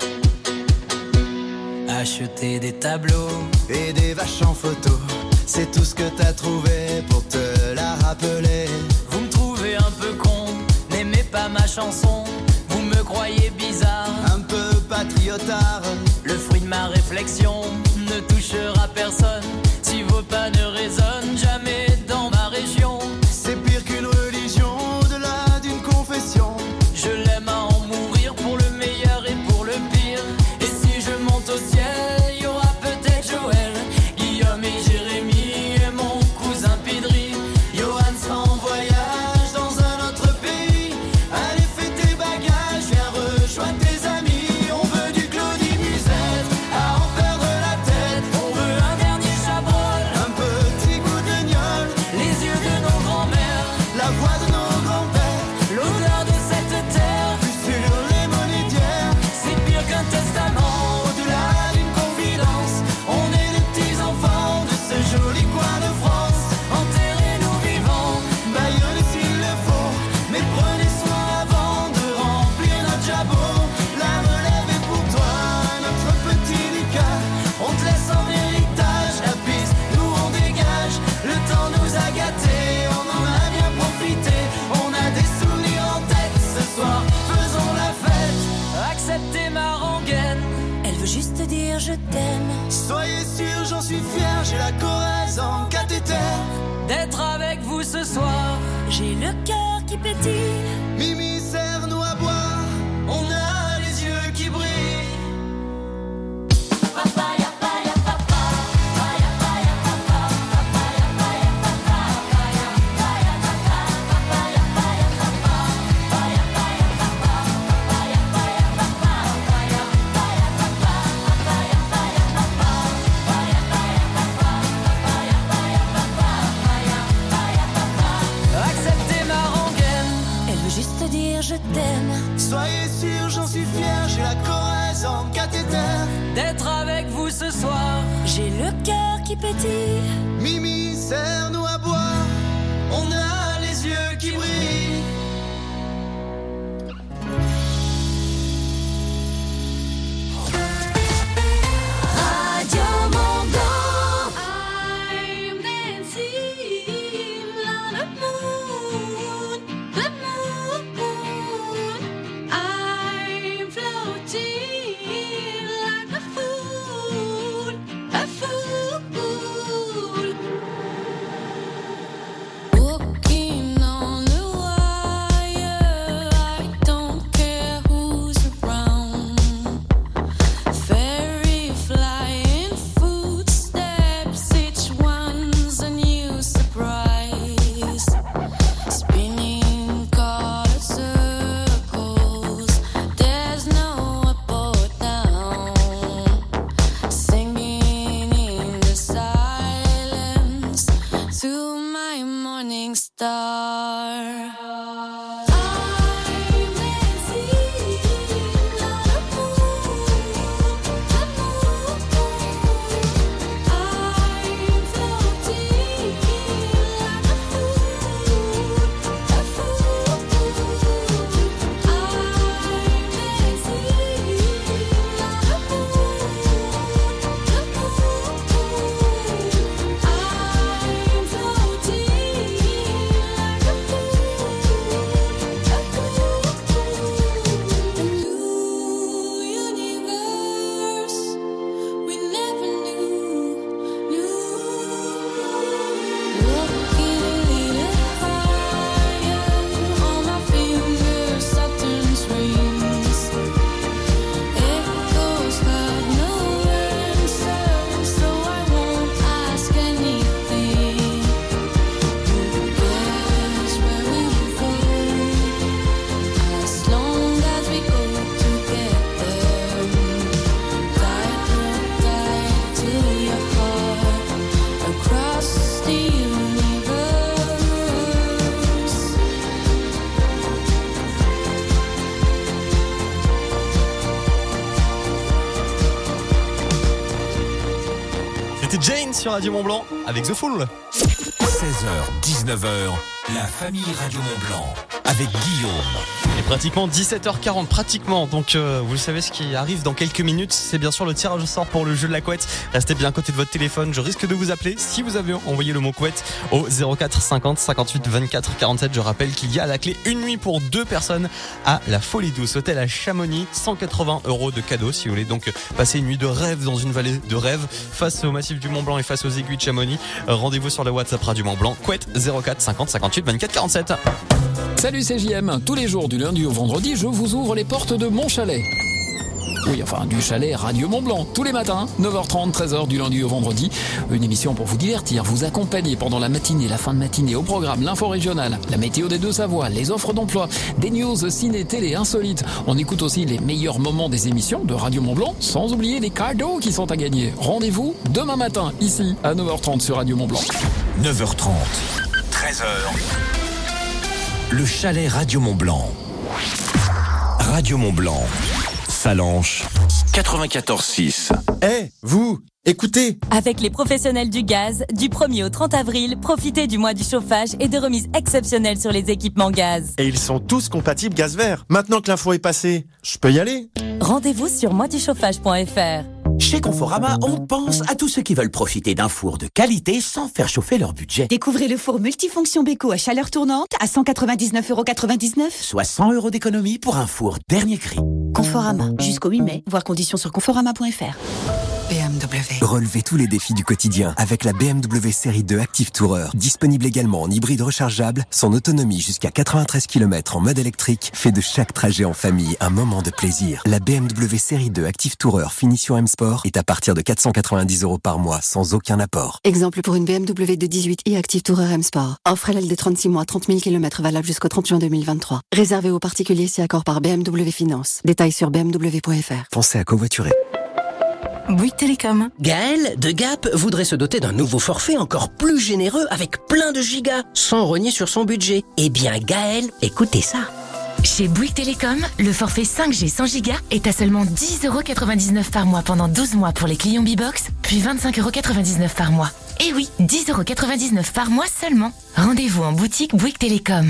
Acheter des tableaux et des vaches en photo, c'est tout ce que t'as trouvé pour te la rappeler. Vous me trouvez un peu con, n'aimez pas ma chanson, vous me croyez bizarre, un peu patriotard. Le fruit de ma réflexion ne touchera personne si vos pas ne résonnent jamais dans ma région. C'est pire qu'une religion, au-delà d'une confession. Je l'aime à en mourir pour le meilleur et pour le pire. Et si je monte au ciel, il y aura peut-être Joël, Guillaume et Jérémy et mon cousin Pidri. Johan sera en voyage dans un autre pays. Allez fais tes bagages. accepter ma rengaine. Elle veut juste dire je t'aime. Soyez sûr, j'en suis fier, j'ai la Corrèze en cathéter. D'être avec vous ce soir, j'ai le cœur qui pétille. Mimi, serre-nous à boire, on a les yeux qui brillent. Papaya, papaya, papaya. Je t'aime. Soyez sûr, j'en suis fier, j'ai la Corrèze en cathéter. D'être avec vous ce soir, j'ai le cœur qui pétille. Mimi, serre-nous à boire, on a les yeux qui brillent. Radio Mont-Blanc. I'm dancing on the moon, the moon. I'm floating like a fool, a fool. Walking on the wire, I don't care who's around. Fairy flying footsteps, each one's a new surprise. Spinning color circles, there's no up or down. Singing in the silence to my morning star. I'm dancing on the moon, the moon. I'm floating like a fool, a fool. I'm dancing on the moon, the moon. I'm floating like a fool, a fool. A new universe we never knew, knew. Walking a little higher, on my fingers Saturn's rings. Echoes have no answer, so I won't ask anything. Who cares where we will go, as long as we go together. Guide your guide to your heart, across the universe. C'était Jane sur Radio Mont-Blanc avec The Fool. seize heures, dix-neuf heures, la famille Radio Mont-Blanc avec Guillaume. Et pratiquement dix-sept heures quarante, pratiquement. Donc euh, vous savez ce qui arrive dans quelques minutes. C'est bien sûr le tirage au sort pour le jeu de la couette. Restez bien à côté de votre téléphone. Je risque de vous appeler si vous avez envoyé le mot couette au zéro quatre cinquante cinquante-huit vingt-quatre quarante-sept. Je rappelle qu'il y a à la clé une nuit pour deux personnes à la Folie Douce, hôtel à Chamonix. cent quatre-vingts euros de cadeaux si vous voulez donc passer une nuit de rêve dans une vallée de rêve face au massif du Mont Blanc et face aux aiguilles de Chamonix. Euh, Rendez-vous sur le WhatsApp Radio Mont Blanc. Couette zéro quatre cinquante cinquante-huit vingt-quatre quarante-sept. Salut, c'est J M. Tous les jours du lundi au vendredi, je vous ouvre les portes de mon chalet. Oui, enfin, du chalet Radio Mont Blanc. Tous les matins, neuf heures trente, treize heures du lundi au vendredi. Une émission pour vous divertir, vous accompagner pendant la matinée, la fin de matinée. Au programme, l'info régionale, la météo des Deux-Savoies, les offres d'emploi, des news ciné, télé, insolites. On écoute aussi les meilleurs moments des émissions de Radio Mont Blanc, sans oublier les cadeaux qui sont à gagner. Rendez-vous demain matin, ici, à neuf heures trente sur Radio Mont Blanc. neuf heures trente, treize heures. Le chalet Radio Mont Blanc. Radio Mont Blanc. Salanches, quatre-vingt-quatorze six. Eh, vous, écoutez. Avec les professionnels du gaz, du premier au trente avril, profitez du mois du chauffage et de remises exceptionnelles sur les équipements gaz. Et ils sont tous compatibles gaz vert. Maintenant que l'info est passée, je peux y aller. Rendez-vous sur moi du chauffage point f r. Chez Conforama, on pense à tous ceux qui veulent profiter d'un four de qualité sans faire chauffer leur budget. Découvrez le four multifonction Beko à chaleur tournante à cent quatre-vingt-dix-neuf euros quatre-vingt-dix-neuf. Soit cent euros d'économie pour un four dernier cri. Conforama, jusqu'au huit mai, voir conditions sur conforama point f r. B M W. Relevez tous les défis du quotidien avec la B M W série deux Active Tourer. Disponible également en hybride rechargeable, son autonomie jusqu'à quatre-vingt-treize kilomètres en mode électrique fait de chaque trajet en famille un moment de plaisir. La B M W série deux Active Tourer finition M Sport est à partir de quatre cent quatre-vingt-dix euros par mois sans aucun apport. Exemple pour une B M W de dix-huit i Active Tourer M Sport. Offre L L D trente-six mois, trente mille kilomètres valable jusqu'au trente juin deux mille vingt-trois. Réservé aux particuliers si accord par B M W Finance. Détails sur b m w point f r. Pensez à covoiturer. Bouygues Télécom. Gaël, de Gap, voudrait se doter d'un nouveau forfait encore plus généreux avec plein de gigas, sans rogner sur son budget. Eh bien Gaël, écoutez ça. Chez Bouygues Télécom, le forfait cinq G cent gigas est à seulement dix euros quatre-vingt-dix-neuf par mois pendant douze mois pour les clients B-Box, puis vingt-cinq euros quatre-vingt-dix-neuf par mois. Et oui, dix euros quatre-vingt-dix-neuf par mois seulement. Rendez-vous en boutique Bouygues Télécom.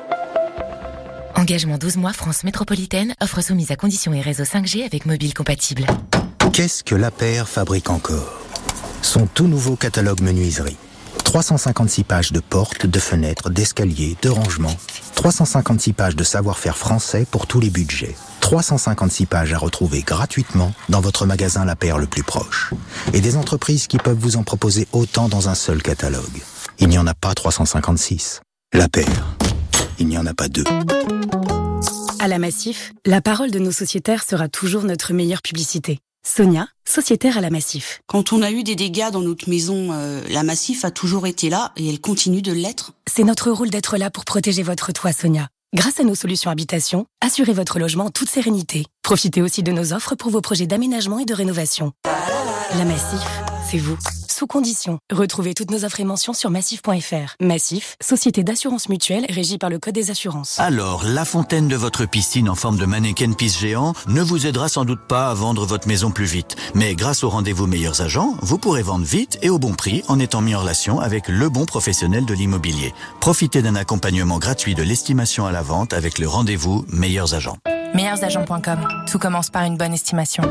Engagement douze mois France métropolitaine, offre soumise à conditions et réseau cinq G avec mobile compatible. Qu'est-ce que l'A P R fabrique encore ? Son tout nouveau catalogue menuiserie. trois cent cinquante-six pages de portes, de fenêtres, d'escaliers, de rangements. trois cent cinquante-six pages de savoir-faire français pour tous les budgets. trois cent cinquante-six pages à retrouver gratuitement dans votre magasin L'A P R le plus proche. Et des entreprises qui peuvent vous en proposer autant dans un seul catalogue. Il n'y en a pas trois cent cinquante-six. L'A P R. Il n'y en a pas deux. À la Massif, la parole de nos sociétaires sera toujours notre meilleure publicité. Sonia, sociétaire à la Massif. Quand on a eu des dégâts dans notre maison, euh, la Massif a toujours été là et elle continue de l'être. C'est notre rôle d'être là pour protéger votre toit, Sonia. Grâce à nos solutions habitation, assurez votre logement en toute sérénité. Profitez aussi de nos offres pour vos projets d'aménagement et de rénovation. La Massif, c'est vous. Sous conditions. Retrouvez toutes nos offres et mentions sur massif point f r. Massif, société d'assurance mutuelle régie par le Code des assurances. Alors, la fontaine de votre piscine en forme de mannequin pisse géant ne vous aidera sans doute pas à vendre votre maison plus vite. Mais grâce au rendez-vous meilleurs agents, vous pourrez vendre vite et au bon prix en étant mis en relation avec le bon professionnel de l'immobilier. Profitez d'un accompagnement gratuit de l'estimation à la vente avec le rendez-vous meilleurs agents. meilleurs agents point com. Tout commence par une bonne estimation.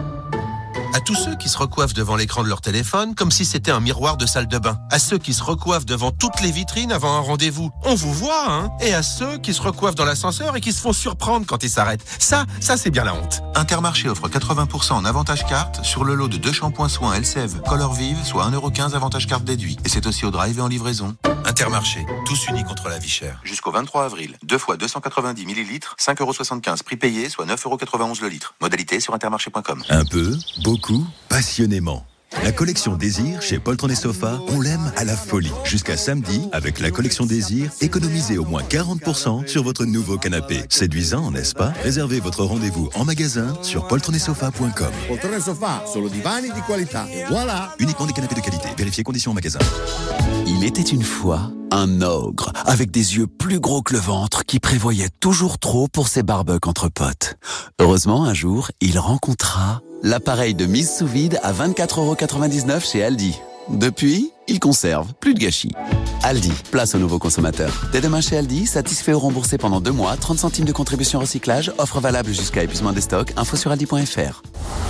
À tous ceux qui se recoiffent devant l'écran de leur téléphone comme si c'était un miroir de salle de bain. À ceux qui se recoiffent devant toutes les vitrines avant un rendez-vous. On vous voit, hein. Et à ceux qui se recoiffent dans l'ascenseur et qui se font surprendre quand ils s'arrêtent. Ça, ça c'est bien la honte. Intermarché offre quatre-vingts pour cent en avantage carte sur le lot de deux shampoings soins Elseve Color Vive, soit un euro quinze avantage carte déduit. Et c'est aussi au drive et en livraison. Intermarché, tous unis contre la vie chère. Jusqu'au vingt-trois avril, deux fois deux cent quatre-vingt-dix millilitres, cinq euros soixante-quinze prix payé, soit neuf euros quatre-vingt-onze le litre. Modalité sur intermarché point com. Un peu, beaucoup, passionnément. La collection Désir chez Poltron et Sofa, on l'aime à la folie. Jusqu'à samedi, avec la collection Désir, économisez au moins quarante pour cent sur votre nouveau canapé. Séduisant, n'est-ce pas? Réservez votre rendez-vous en magasin sur poltron et sofa point com. Poltron e Sofa, solo divani di qualità. Et voilà! Uniquement des canapés de qualité. Vérifiez conditions en magasin. Il était une fois un ogre avec des yeux plus gros que le ventre qui prévoyait toujours trop pour ses barbecues entre potes. Heureusement, un jour, il rencontra l'appareil de mise sous vide à vingt-quatre euros quatre-vingt-dix-neuf chez Aldi. Depuis, il conserve, plus de gâchis. Aldi, place aux nouveaux consommateurs. Dès demain chez Aldi, satisfait ou remboursé pendant deux mois, trente centimes de contribution recyclage, offre valable jusqu'à épuisement des stocks, info sur aldi point f r.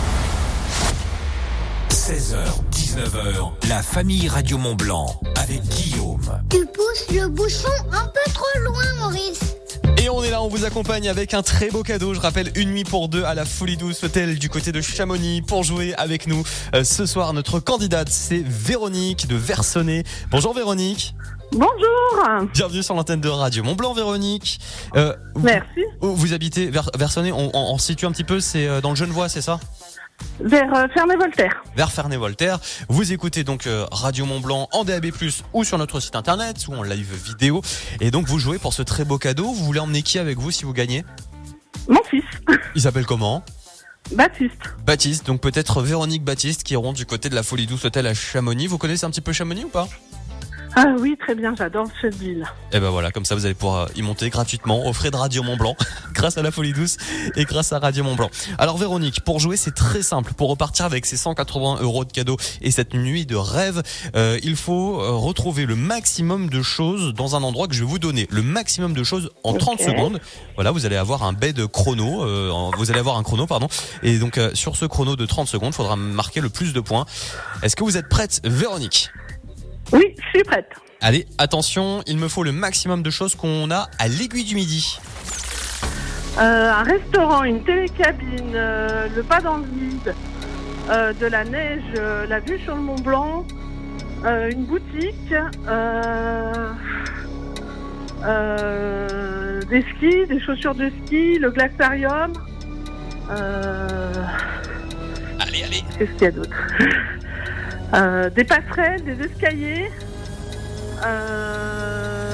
seize heures, dix-neuf heures, la famille Radio Mont-Blanc avec Guillaume. Tu pousses le bouchon un peu trop loin, Maurice. Et on est là, on vous accompagne avec un très beau cadeau. Je rappelle, une nuit pour deux à la Folie Douce Hôtel du côté de Chamonix. Pour jouer avec nous euh, ce soir, notre candidate, c'est Véronique de Versonnet. Bonjour Véronique. Bonjour. Bienvenue sur l'antenne de Radio Mont-Blanc, Véronique. Euh, Merci. Vous, vous habitez vers Versonnet, on, on, on situe un petit peu, c'est dans le Genevois, c'est ça ? Vers euh, Ferney-Voltaire. Vers Ferney-Voltaire. Vous écoutez donc euh, Radio Mont-Blanc en D A B plus, ou sur notre site internet, ou en live vidéo. Et donc vous jouez pour ce très beau cadeau. Vous voulez emmener qui avec vous si vous gagnez ? Mon fils. Il s'appelle comment ? Baptiste. Baptiste, donc peut-être Véronique Baptiste qui iront du côté de la Folie Douce Hôtel à Chamonix. Vous connaissez un petit peu Chamonix ou pas ? Ah oui, très bien, j'adore cette ville. Et ben voilà, comme ça vous allez pouvoir y monter gratuitement aux frais de Radio Mont-Blanc grâce à la Folie Douce et grâce à Radio Mont-Blanc. Alors Véronique, pour jouer c'est très simple. Pour repartir avec ces cent quatre-vingts euros de cadeaux et cette nuit de rêve, euh, il faut euh, retrouver le maximum de choses dans un endroit que je vais vous donner. Le maximum de choses en trente Okay. secondes. Voilà, vous allez avoir un bed chrono, euh, en- vous allez avoir un chrono, pardon. Et donc euh, sur ce chrono de trente secondes, il faudra marquer le plus de points. Est-ce que vous êtes prête, Véronique ? Oui, je suis prête. Allez, attention, il me faut le maximum de choses qu'on a à l'Aiguille du Midi. Euh, un restaurant, une télécabine, euh, le pas dans le vide, euh, de la neige, euh, la vue sur le Mont Blanc, euh, une boutique, euh, euh, des skis, des chaussures de ski, le glaciarium. Euh, allez, allez. Qu'est-ce qu'il y a d'autre? euh, Des passerelles, des escaliers. Euh,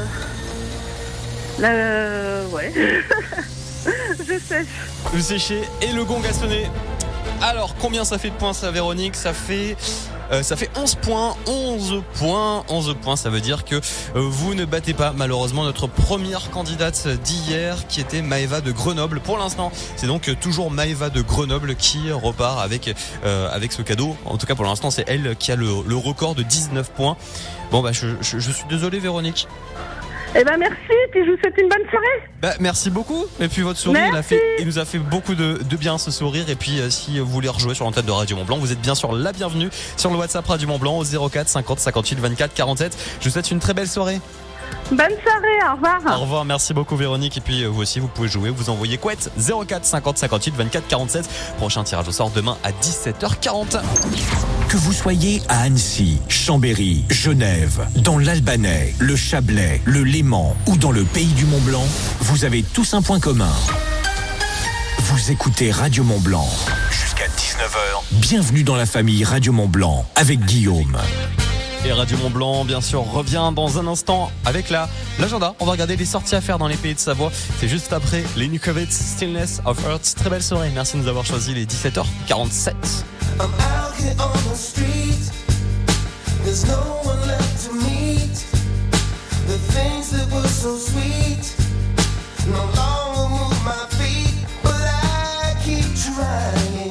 la, ouais. Je sèche. Vous séchez et le gong a sonné. Alors, combien ça fait de points ça, Véronique? Ça fait euh, ça fait onze points, onze points, onze points. Ça veut dire que euh, vous ne battez pas malheureusement notre première candidate d'hier qui était Maëva de Grenoble. Pour l'instant, c'est donc toujours Maëva de Grenoble qui repart avec euh, avec ce cadeau. En tout cas, pour l'instant, c'est elle qui a le, le record de dix-neuf points. Bon bah, je, je, je suis désolé, Véronique. Eh ben merci, puis je vous souhaite une bonne soirée. Bah, merci beaucoup. Et puis votre sourire, il, a fait, il nous a fait beaucoup de, de bien ce sourire. Et puis euh, si vous voulez rejouer sur l'antenne de Radio Mont-Blanc, vous êtes bien sûr la bienvenue sur le WhatsApp Radio Mont-Blanc au zéro quatre cinquante cinquante-huit vingt-quatre quarante-sept. Je vous souhaite une très belle soirée. Bonne soirée, au revoir. Au revoir, merci beaucoup Véronique. Et puis euh, vous aussi, vous pouvez jouer, vous envoyez couette zéro quatre cinquante cinquante-huit vingt-quatre quarante-sept. Prochain tirage au sort demain à dix-sept heures quarante. Que vous soyez à Annecy, Chambéry, Genève, dans l'Albanais, le Chablais, le Léman ou dans le pays du Mont-Blanc, vous avez tous un point commun. Vous écoutez Radio Mont-Blanc. Jusqu'à dix-neuf heures. Bienvenue dans la famille Radio Mont-Blanc avec Guillaume. Et Radio Mont-Blanc, bien sûr, revient dans un instant avec la, l'agenda. On va regarder les sorties à faire dans les pays de Savoie. C'est juste après les Nukovitz, Stillness of Earth. Très belle soirée. Merci de nous avoir choisi les dix-sept heures quarante-sept. I'm out here on the street. There's no one left to meet. The things that were so sweet no longer move my feet, but I keep trying.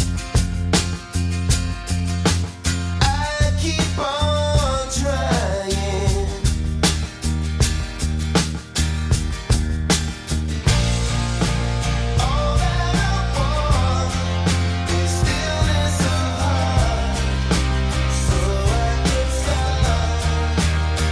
I keep on trying. All that I want is stillness of heart, so I can start to find a way out of the dark.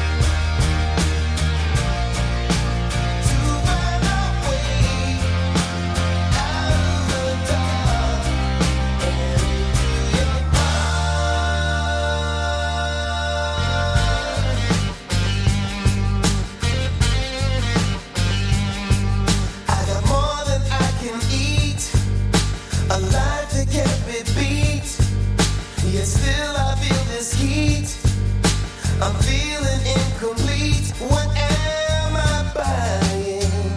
I got more than I can eat, a life that can't be beat. Yet still I feel this heat. I'm feeling incomplete. What am I buying?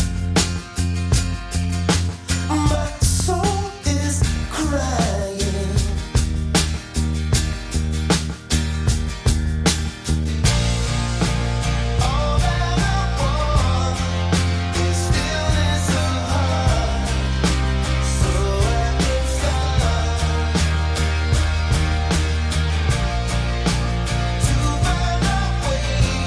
My soul is crying. All that I want is stillness of heart, so I can start to find a way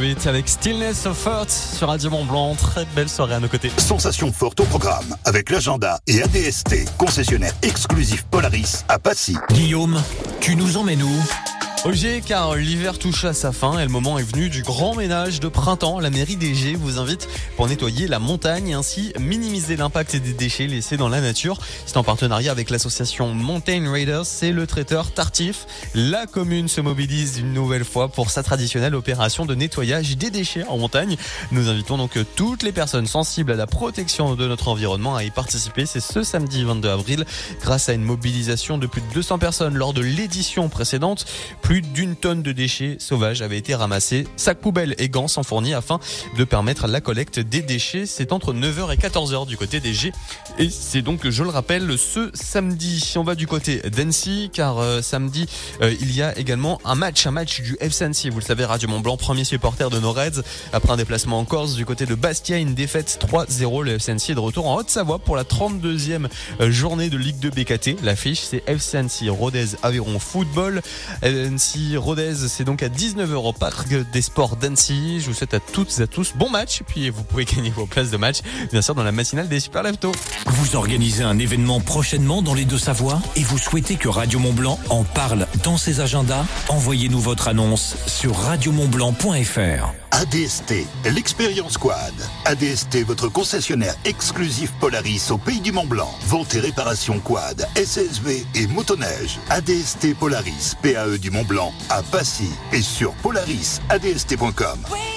It avec Stillness of Heart sur Radio Mont-Blanc. Très belle soirée à nos côtés. Sensation forte au programme avec l'agenda et A D S T, concessionnaire exclusif Polaris à Passy. Guillaume, tu nous emmènes où ? Au G, car l'hiver touche à sa fin et le moment est venu du grand ménage de printemps. La mairie des G vous invite pour nettoyer la montagne et ainsi minimiser l'impact des déchets laissés dans la nature. C'est en partenariat avec l'association Mountain Raiders, c'est le traiteur Tartif. La commune se mobilise une nouvelle fois pour sa traditionnelle opération de nettoyage des déchets en montagne. Nous invitons donc toutes les personnes sensibles à la protection de notre environnement à y participer. C'est ce samedi vingt-deux avril grâce à une mobilisation de plus de deux cents personnes lors de l'édition précédente. Plus d'une tonne de déchets sauvages avait été ramassés. Sacs poubelles et gants sont fournis afin de permettre la collecte des déchets. C'est entre neuf heures et quatorze heures du côté des G. Et c'est donc, je le rappelle, ce samedi. On va du côté d'Annecy, car euh, samedi, euh, il y a également un match, un match du F C Annecy. Vous le savez, Radio Mont-Blanc, premier supporter de nos Reds. Après un déplacement en Corse, du côté de Bastia, une défaite trois zéro. Le F C Annecy est de retour en Haute-Savoie pour la trente-deuxième journée de Ligue deux B K T. L'affiche, c'est F C Annecy, Rodez, Aveyron Football. Annecy, Rodez, c'est donc à dix-neuf heures au Parc des Sports d'Annecy. Je vous souhaite à toutes et à tous bon match. Et puis, vous pouvez gagner vos places de match, bien sûr, dans la matinale des Super Leftos. Vous organisez un événement prochainement dans les Deux-Savoies et vous souhaitez que Radio Mont-Blanc en parle dans ses agendas? Envoyez-nous votre annonce sur radio mont blanc point f r. A D S T, l'expérience quad. A D S T, votre concessionnaire exclusif Polaris au pays du Mont-Blanc. Vente et réparation quad, S S V et motoneige. A D S T Polaris, P A E du Mont-Blanc, à Passy et sur polaris a d s t point com.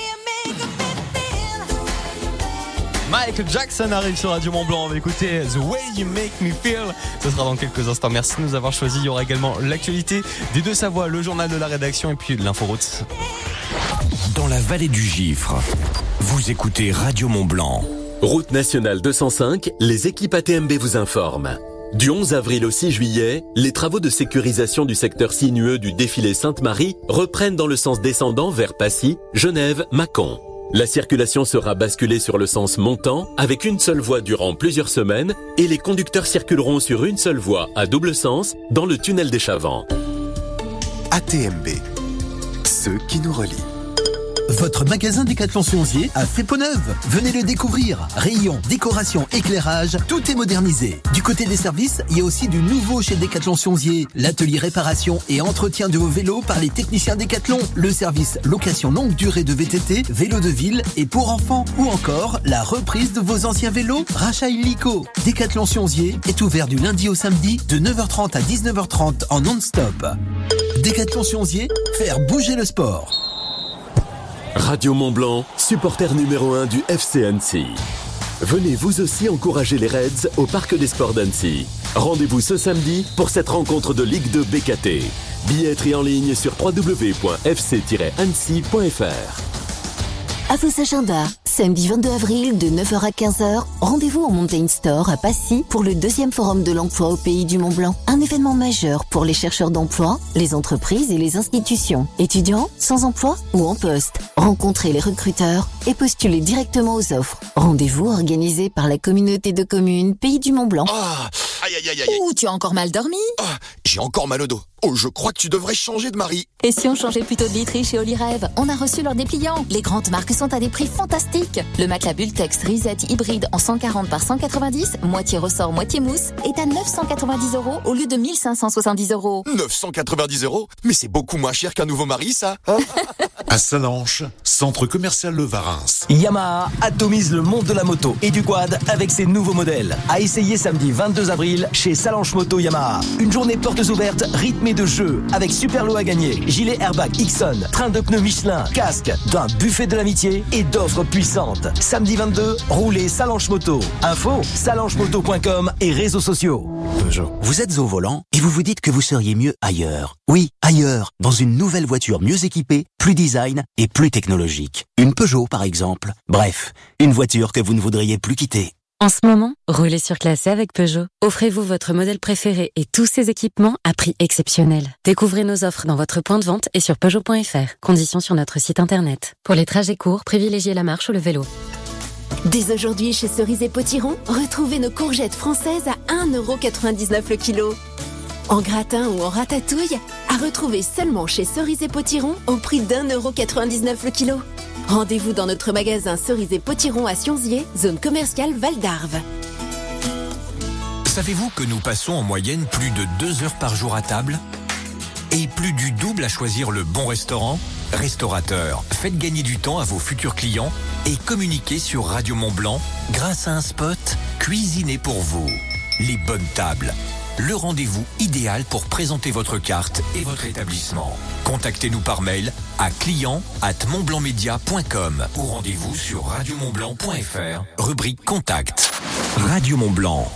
Michael Jackson arrive sur Radio Mont-Blanc. On va écouter The Way You Make Me Feel. Ce sera dans quelques instants. Merci de nous avoir choisis. Il y aura également l'actualité des Deux-Savoies, le journal de la rédaction et puis l'inforoute. Dans la vallée du Gifre, vous écoutez Radio Mont-Blanc. Route nationale deux cent cinq, les équipes A T M B vous informent. Du onze avril au six juillet, les travaux de sécurisation du secteur sinueux du défilé Sainte-Marie reprennent dans le sens descendant vers Passy, Genève, Mâcon. La circulation sera basculée sur le sens montant avec une seule voie durant plusieurs semaines et les conducteurs circuleront sur une seule voie à double sens dans le tunnel des Chavants. A T M B, ceux qui nous relient. Votre magasin Décathlon Sionzier a fait peau neuve. Venez le découvrir. Rayons, décoration, éclairage, tout est modernisé. Du côté des services, il y a aussi du nouveau chez Décathlon Sionzier. L'atelier réparation et entretien de vos vélos par les techniciens Décathlon. Le service location longue durée de V T T, vélo de ville et pour enfants. Ou encore la reprise de vos anciens vélos, rachat illico. Décathlon Sionzier est ouvert du lundi au samedi de neuf heures trente à dix-neuf heures trente en non-stop. Décathlon Sionzier, faire bouger le sport. Radio Mont-Blanc, supporter numéro un du F C Annecy. Venez vous aussi encourager les Reds au Parc des Sports d'Annecy. Rendez-vous ce samedi pour cette rencontre de Ligue deux B K T. Billetterie en ligne sur w w w point f c tiret annecy point f r. À vos agendas, samedi vingt-deux avril de neuf heures à quinze heures, rendez-vous au Mountain Store à Passy pour le deuxième forum de l'emploi au pays du Mont-Blanc. Un événement majeur pour les chercheurs d'emploi, les entreprises et les institutions. Étudiants, sans emploi ou en poste. Rencontrez les recruteurs et postulez directement aux offres. Rendez-vous organisé par la communauté de communes Pays du Mont-Blanc. Ah, aïe aïe aïe aïe. Ouh, tu as encore mal dormi? Ah, j'ai encore mal au dos. Oh, je crois que tu devrais changer de mari. Et si on changeait plutôt de literie chez Olirêve? On a reçu leur dépliant. Les grandes marques sont à des prix fantastiques. Le matelas Bultex Reset hybride en cent quarante par cent quatre-vingt-dix, moitié ressort, moitié mousse, est à neuf cent quatre-vingt-dix euros au lieu de mille cinq cent soixante-dix euros. neuf cent quatre-vingt-dix euros? Mais c'est beaucoup moins cher qu'un nouveau mari, ça. Hein? À Salanches, centre commercial Le Varins. Yamaha atomise le monde de la moto et du quad avec ses nouveaux modèles. À essayer samedi vingt-deux avril chez Salanches Moto Yamaha. Une journée portes ouvertes rythmée de jeux avec super lot à gagner, gilet airbag Ixon, train de pneus Michelin, casque, d'un buffet de l'amitié et d'offres puissantes. Samedi vingt-deux, roulez Salanches Moto. Info, salanches moto point com et réseaux sociaux. Peugeot. Vous êtes au volant et vous vous dites que vous seriez mieux ailleurs. Oui, ailleurs, dans une nouvelle voiture mieux équipée, plus design et plus technologique. Une Peugeot par exemple. Bref, une voiture que vous ne voudriez plus quitter. En ce moment, roulez surclassé avec Peugeot. Offrez-vous votre modèle préféré et tous ses équipements à prix exceptionnel. Découvrez nos offres dans votre point de vente et sur peugeot point f r. Conditions sur notre site internet. Pour les trajets courts, privilégiez la marche ou le vélo. Dès aujourd'hui chez Cerise et Potiron, retrouvez nos courgettes françaises à un euro quatre-vingt-dix-neuf le kilo. En gratin ou en ratatouille, à retrouver seulement chez Cerise et Potiron au prix d'un euro quatre-vingt-dix-neuf le kilo. Rendez-vous dans notre magasin Cerise et Potiron à Sionzier, zone commerciale Val d'Arve. Savez-vous que nous passons en moyenne plus de deux heures par jour à table ? Et plus du double à choisir le bon restaurant ? Restaurateurs, faites gagner du temps à vos futurs clients et communiquez sur Radio Mont-Blanc grâce à un spot cuisiné pour vous. Les bonnes tables. Le rendez-vous idéal pour présenter votre carte et votre établissement. Contactez-nous par mail à client arobase montblancmedia point com ou rendez-vous sur radio mont blanc point f r, rubrique Contact. Radio Mont-Blanc.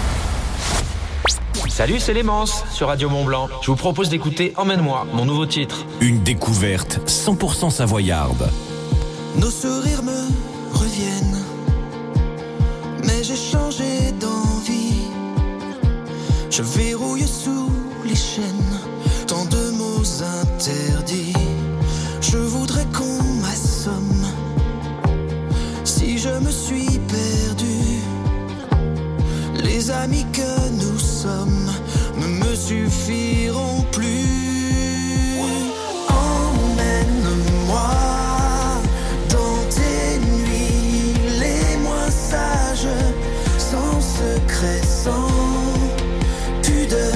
Salut, c'est Lémence sur Radio Mont-Blanc. Je vous propose d'écouter Emmène-moi, mon nouveau titre. Une découverte cent pour cent savoyarde. Nos sourires me reviennent, mais j'ai changé d'envie. Je verrouille sous les chaînes, tant de mots interdits. Je voudrais qu'on m'assomme si je me suis perdu. Les amis que nous sommes ne me suffiront plus. Emmène-moi dans tes nuits les moins sages, sans secret, sans pudeur.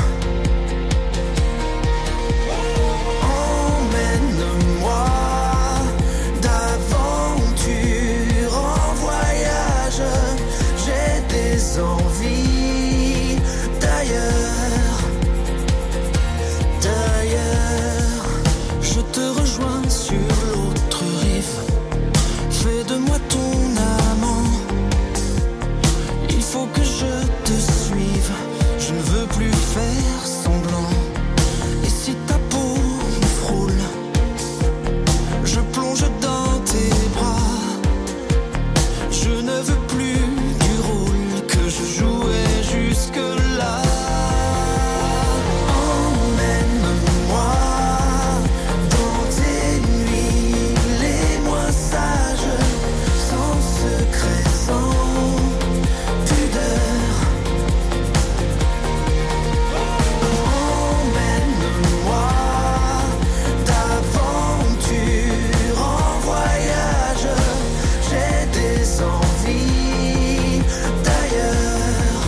Emmène-moi d'aventure en voyage. J'ai des envies d'ailleurs, d'ailleurs. Je te rejoins sur l'autre rive. Fais de moi ton amant. Il faut que je te suive. Je ne veux plus faire semblant. Et si ta peau me frôle, je plonge dans tes bras. Je ne veux plus du rôle que je jouais jusque-là. Emmène-moi dans tes nuits les moins sages, sans secret, sans pudeur. Emmène-moi d'aventure en voyage. J'ai des envies d'ailleurs,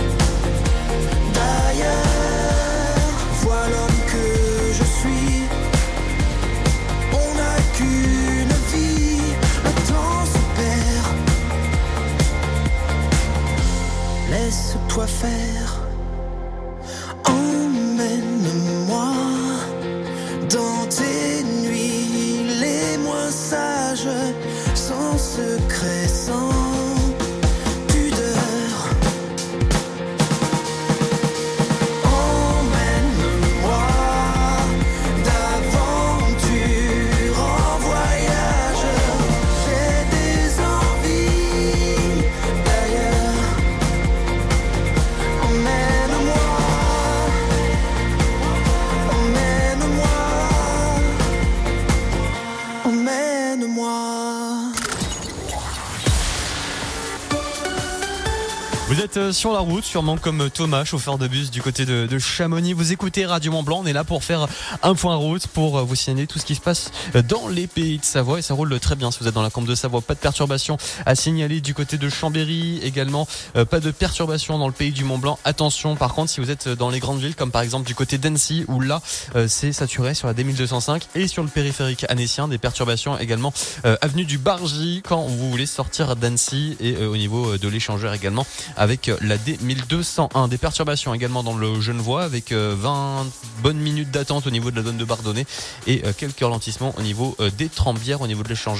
d'ailleurs. Vois l'homme que je suis. On n'a qu'une vie, le temps se perd. Laisse-toi faire. Emmène-moi dans tes nuits les moins sages, sans secret, sans pudeur. Emmène-moi d'aventure en voyage. J'ai des envies d'ailleurs. Emmène-moi, emmène-moi, emmène-moi. Vous êtes sur la route, sûrement comme Thomas, chauffeur de bus du côté de, de Chamonix. Vous écoutez Radio Mont-Blanc. On est là pour faire un point route, pour vous signaler tout ce qui se passe dans les pays de Savoie. Et ça roule très bien si vous êtes dans la Combe de Savoie. Pas de perturbation à signaler du côté de Chambéry. Également, euh, pas de perturbation dans le pays du Mont-Blanc. Attention, par contre, si vous êtes dans les grandes villes, comme par exemple du côté d'Annecy, où là, euh, c'est saturé sur la D mille deux cent cinq. Et sur le périphérique annécien, des perturbations également euh, avenue du Bargy, quand vous voulez sortir d'Annecy. Et euh, au niveau de l'échangeur également, avec la D mille deux cent un. Des perturbations également dans le Genevois, avec vingt bonnes minutes d'attente au niveau de la zone de Bardonnay et quelques ralentissements au niveau des Trembières, au niveau de l'échange.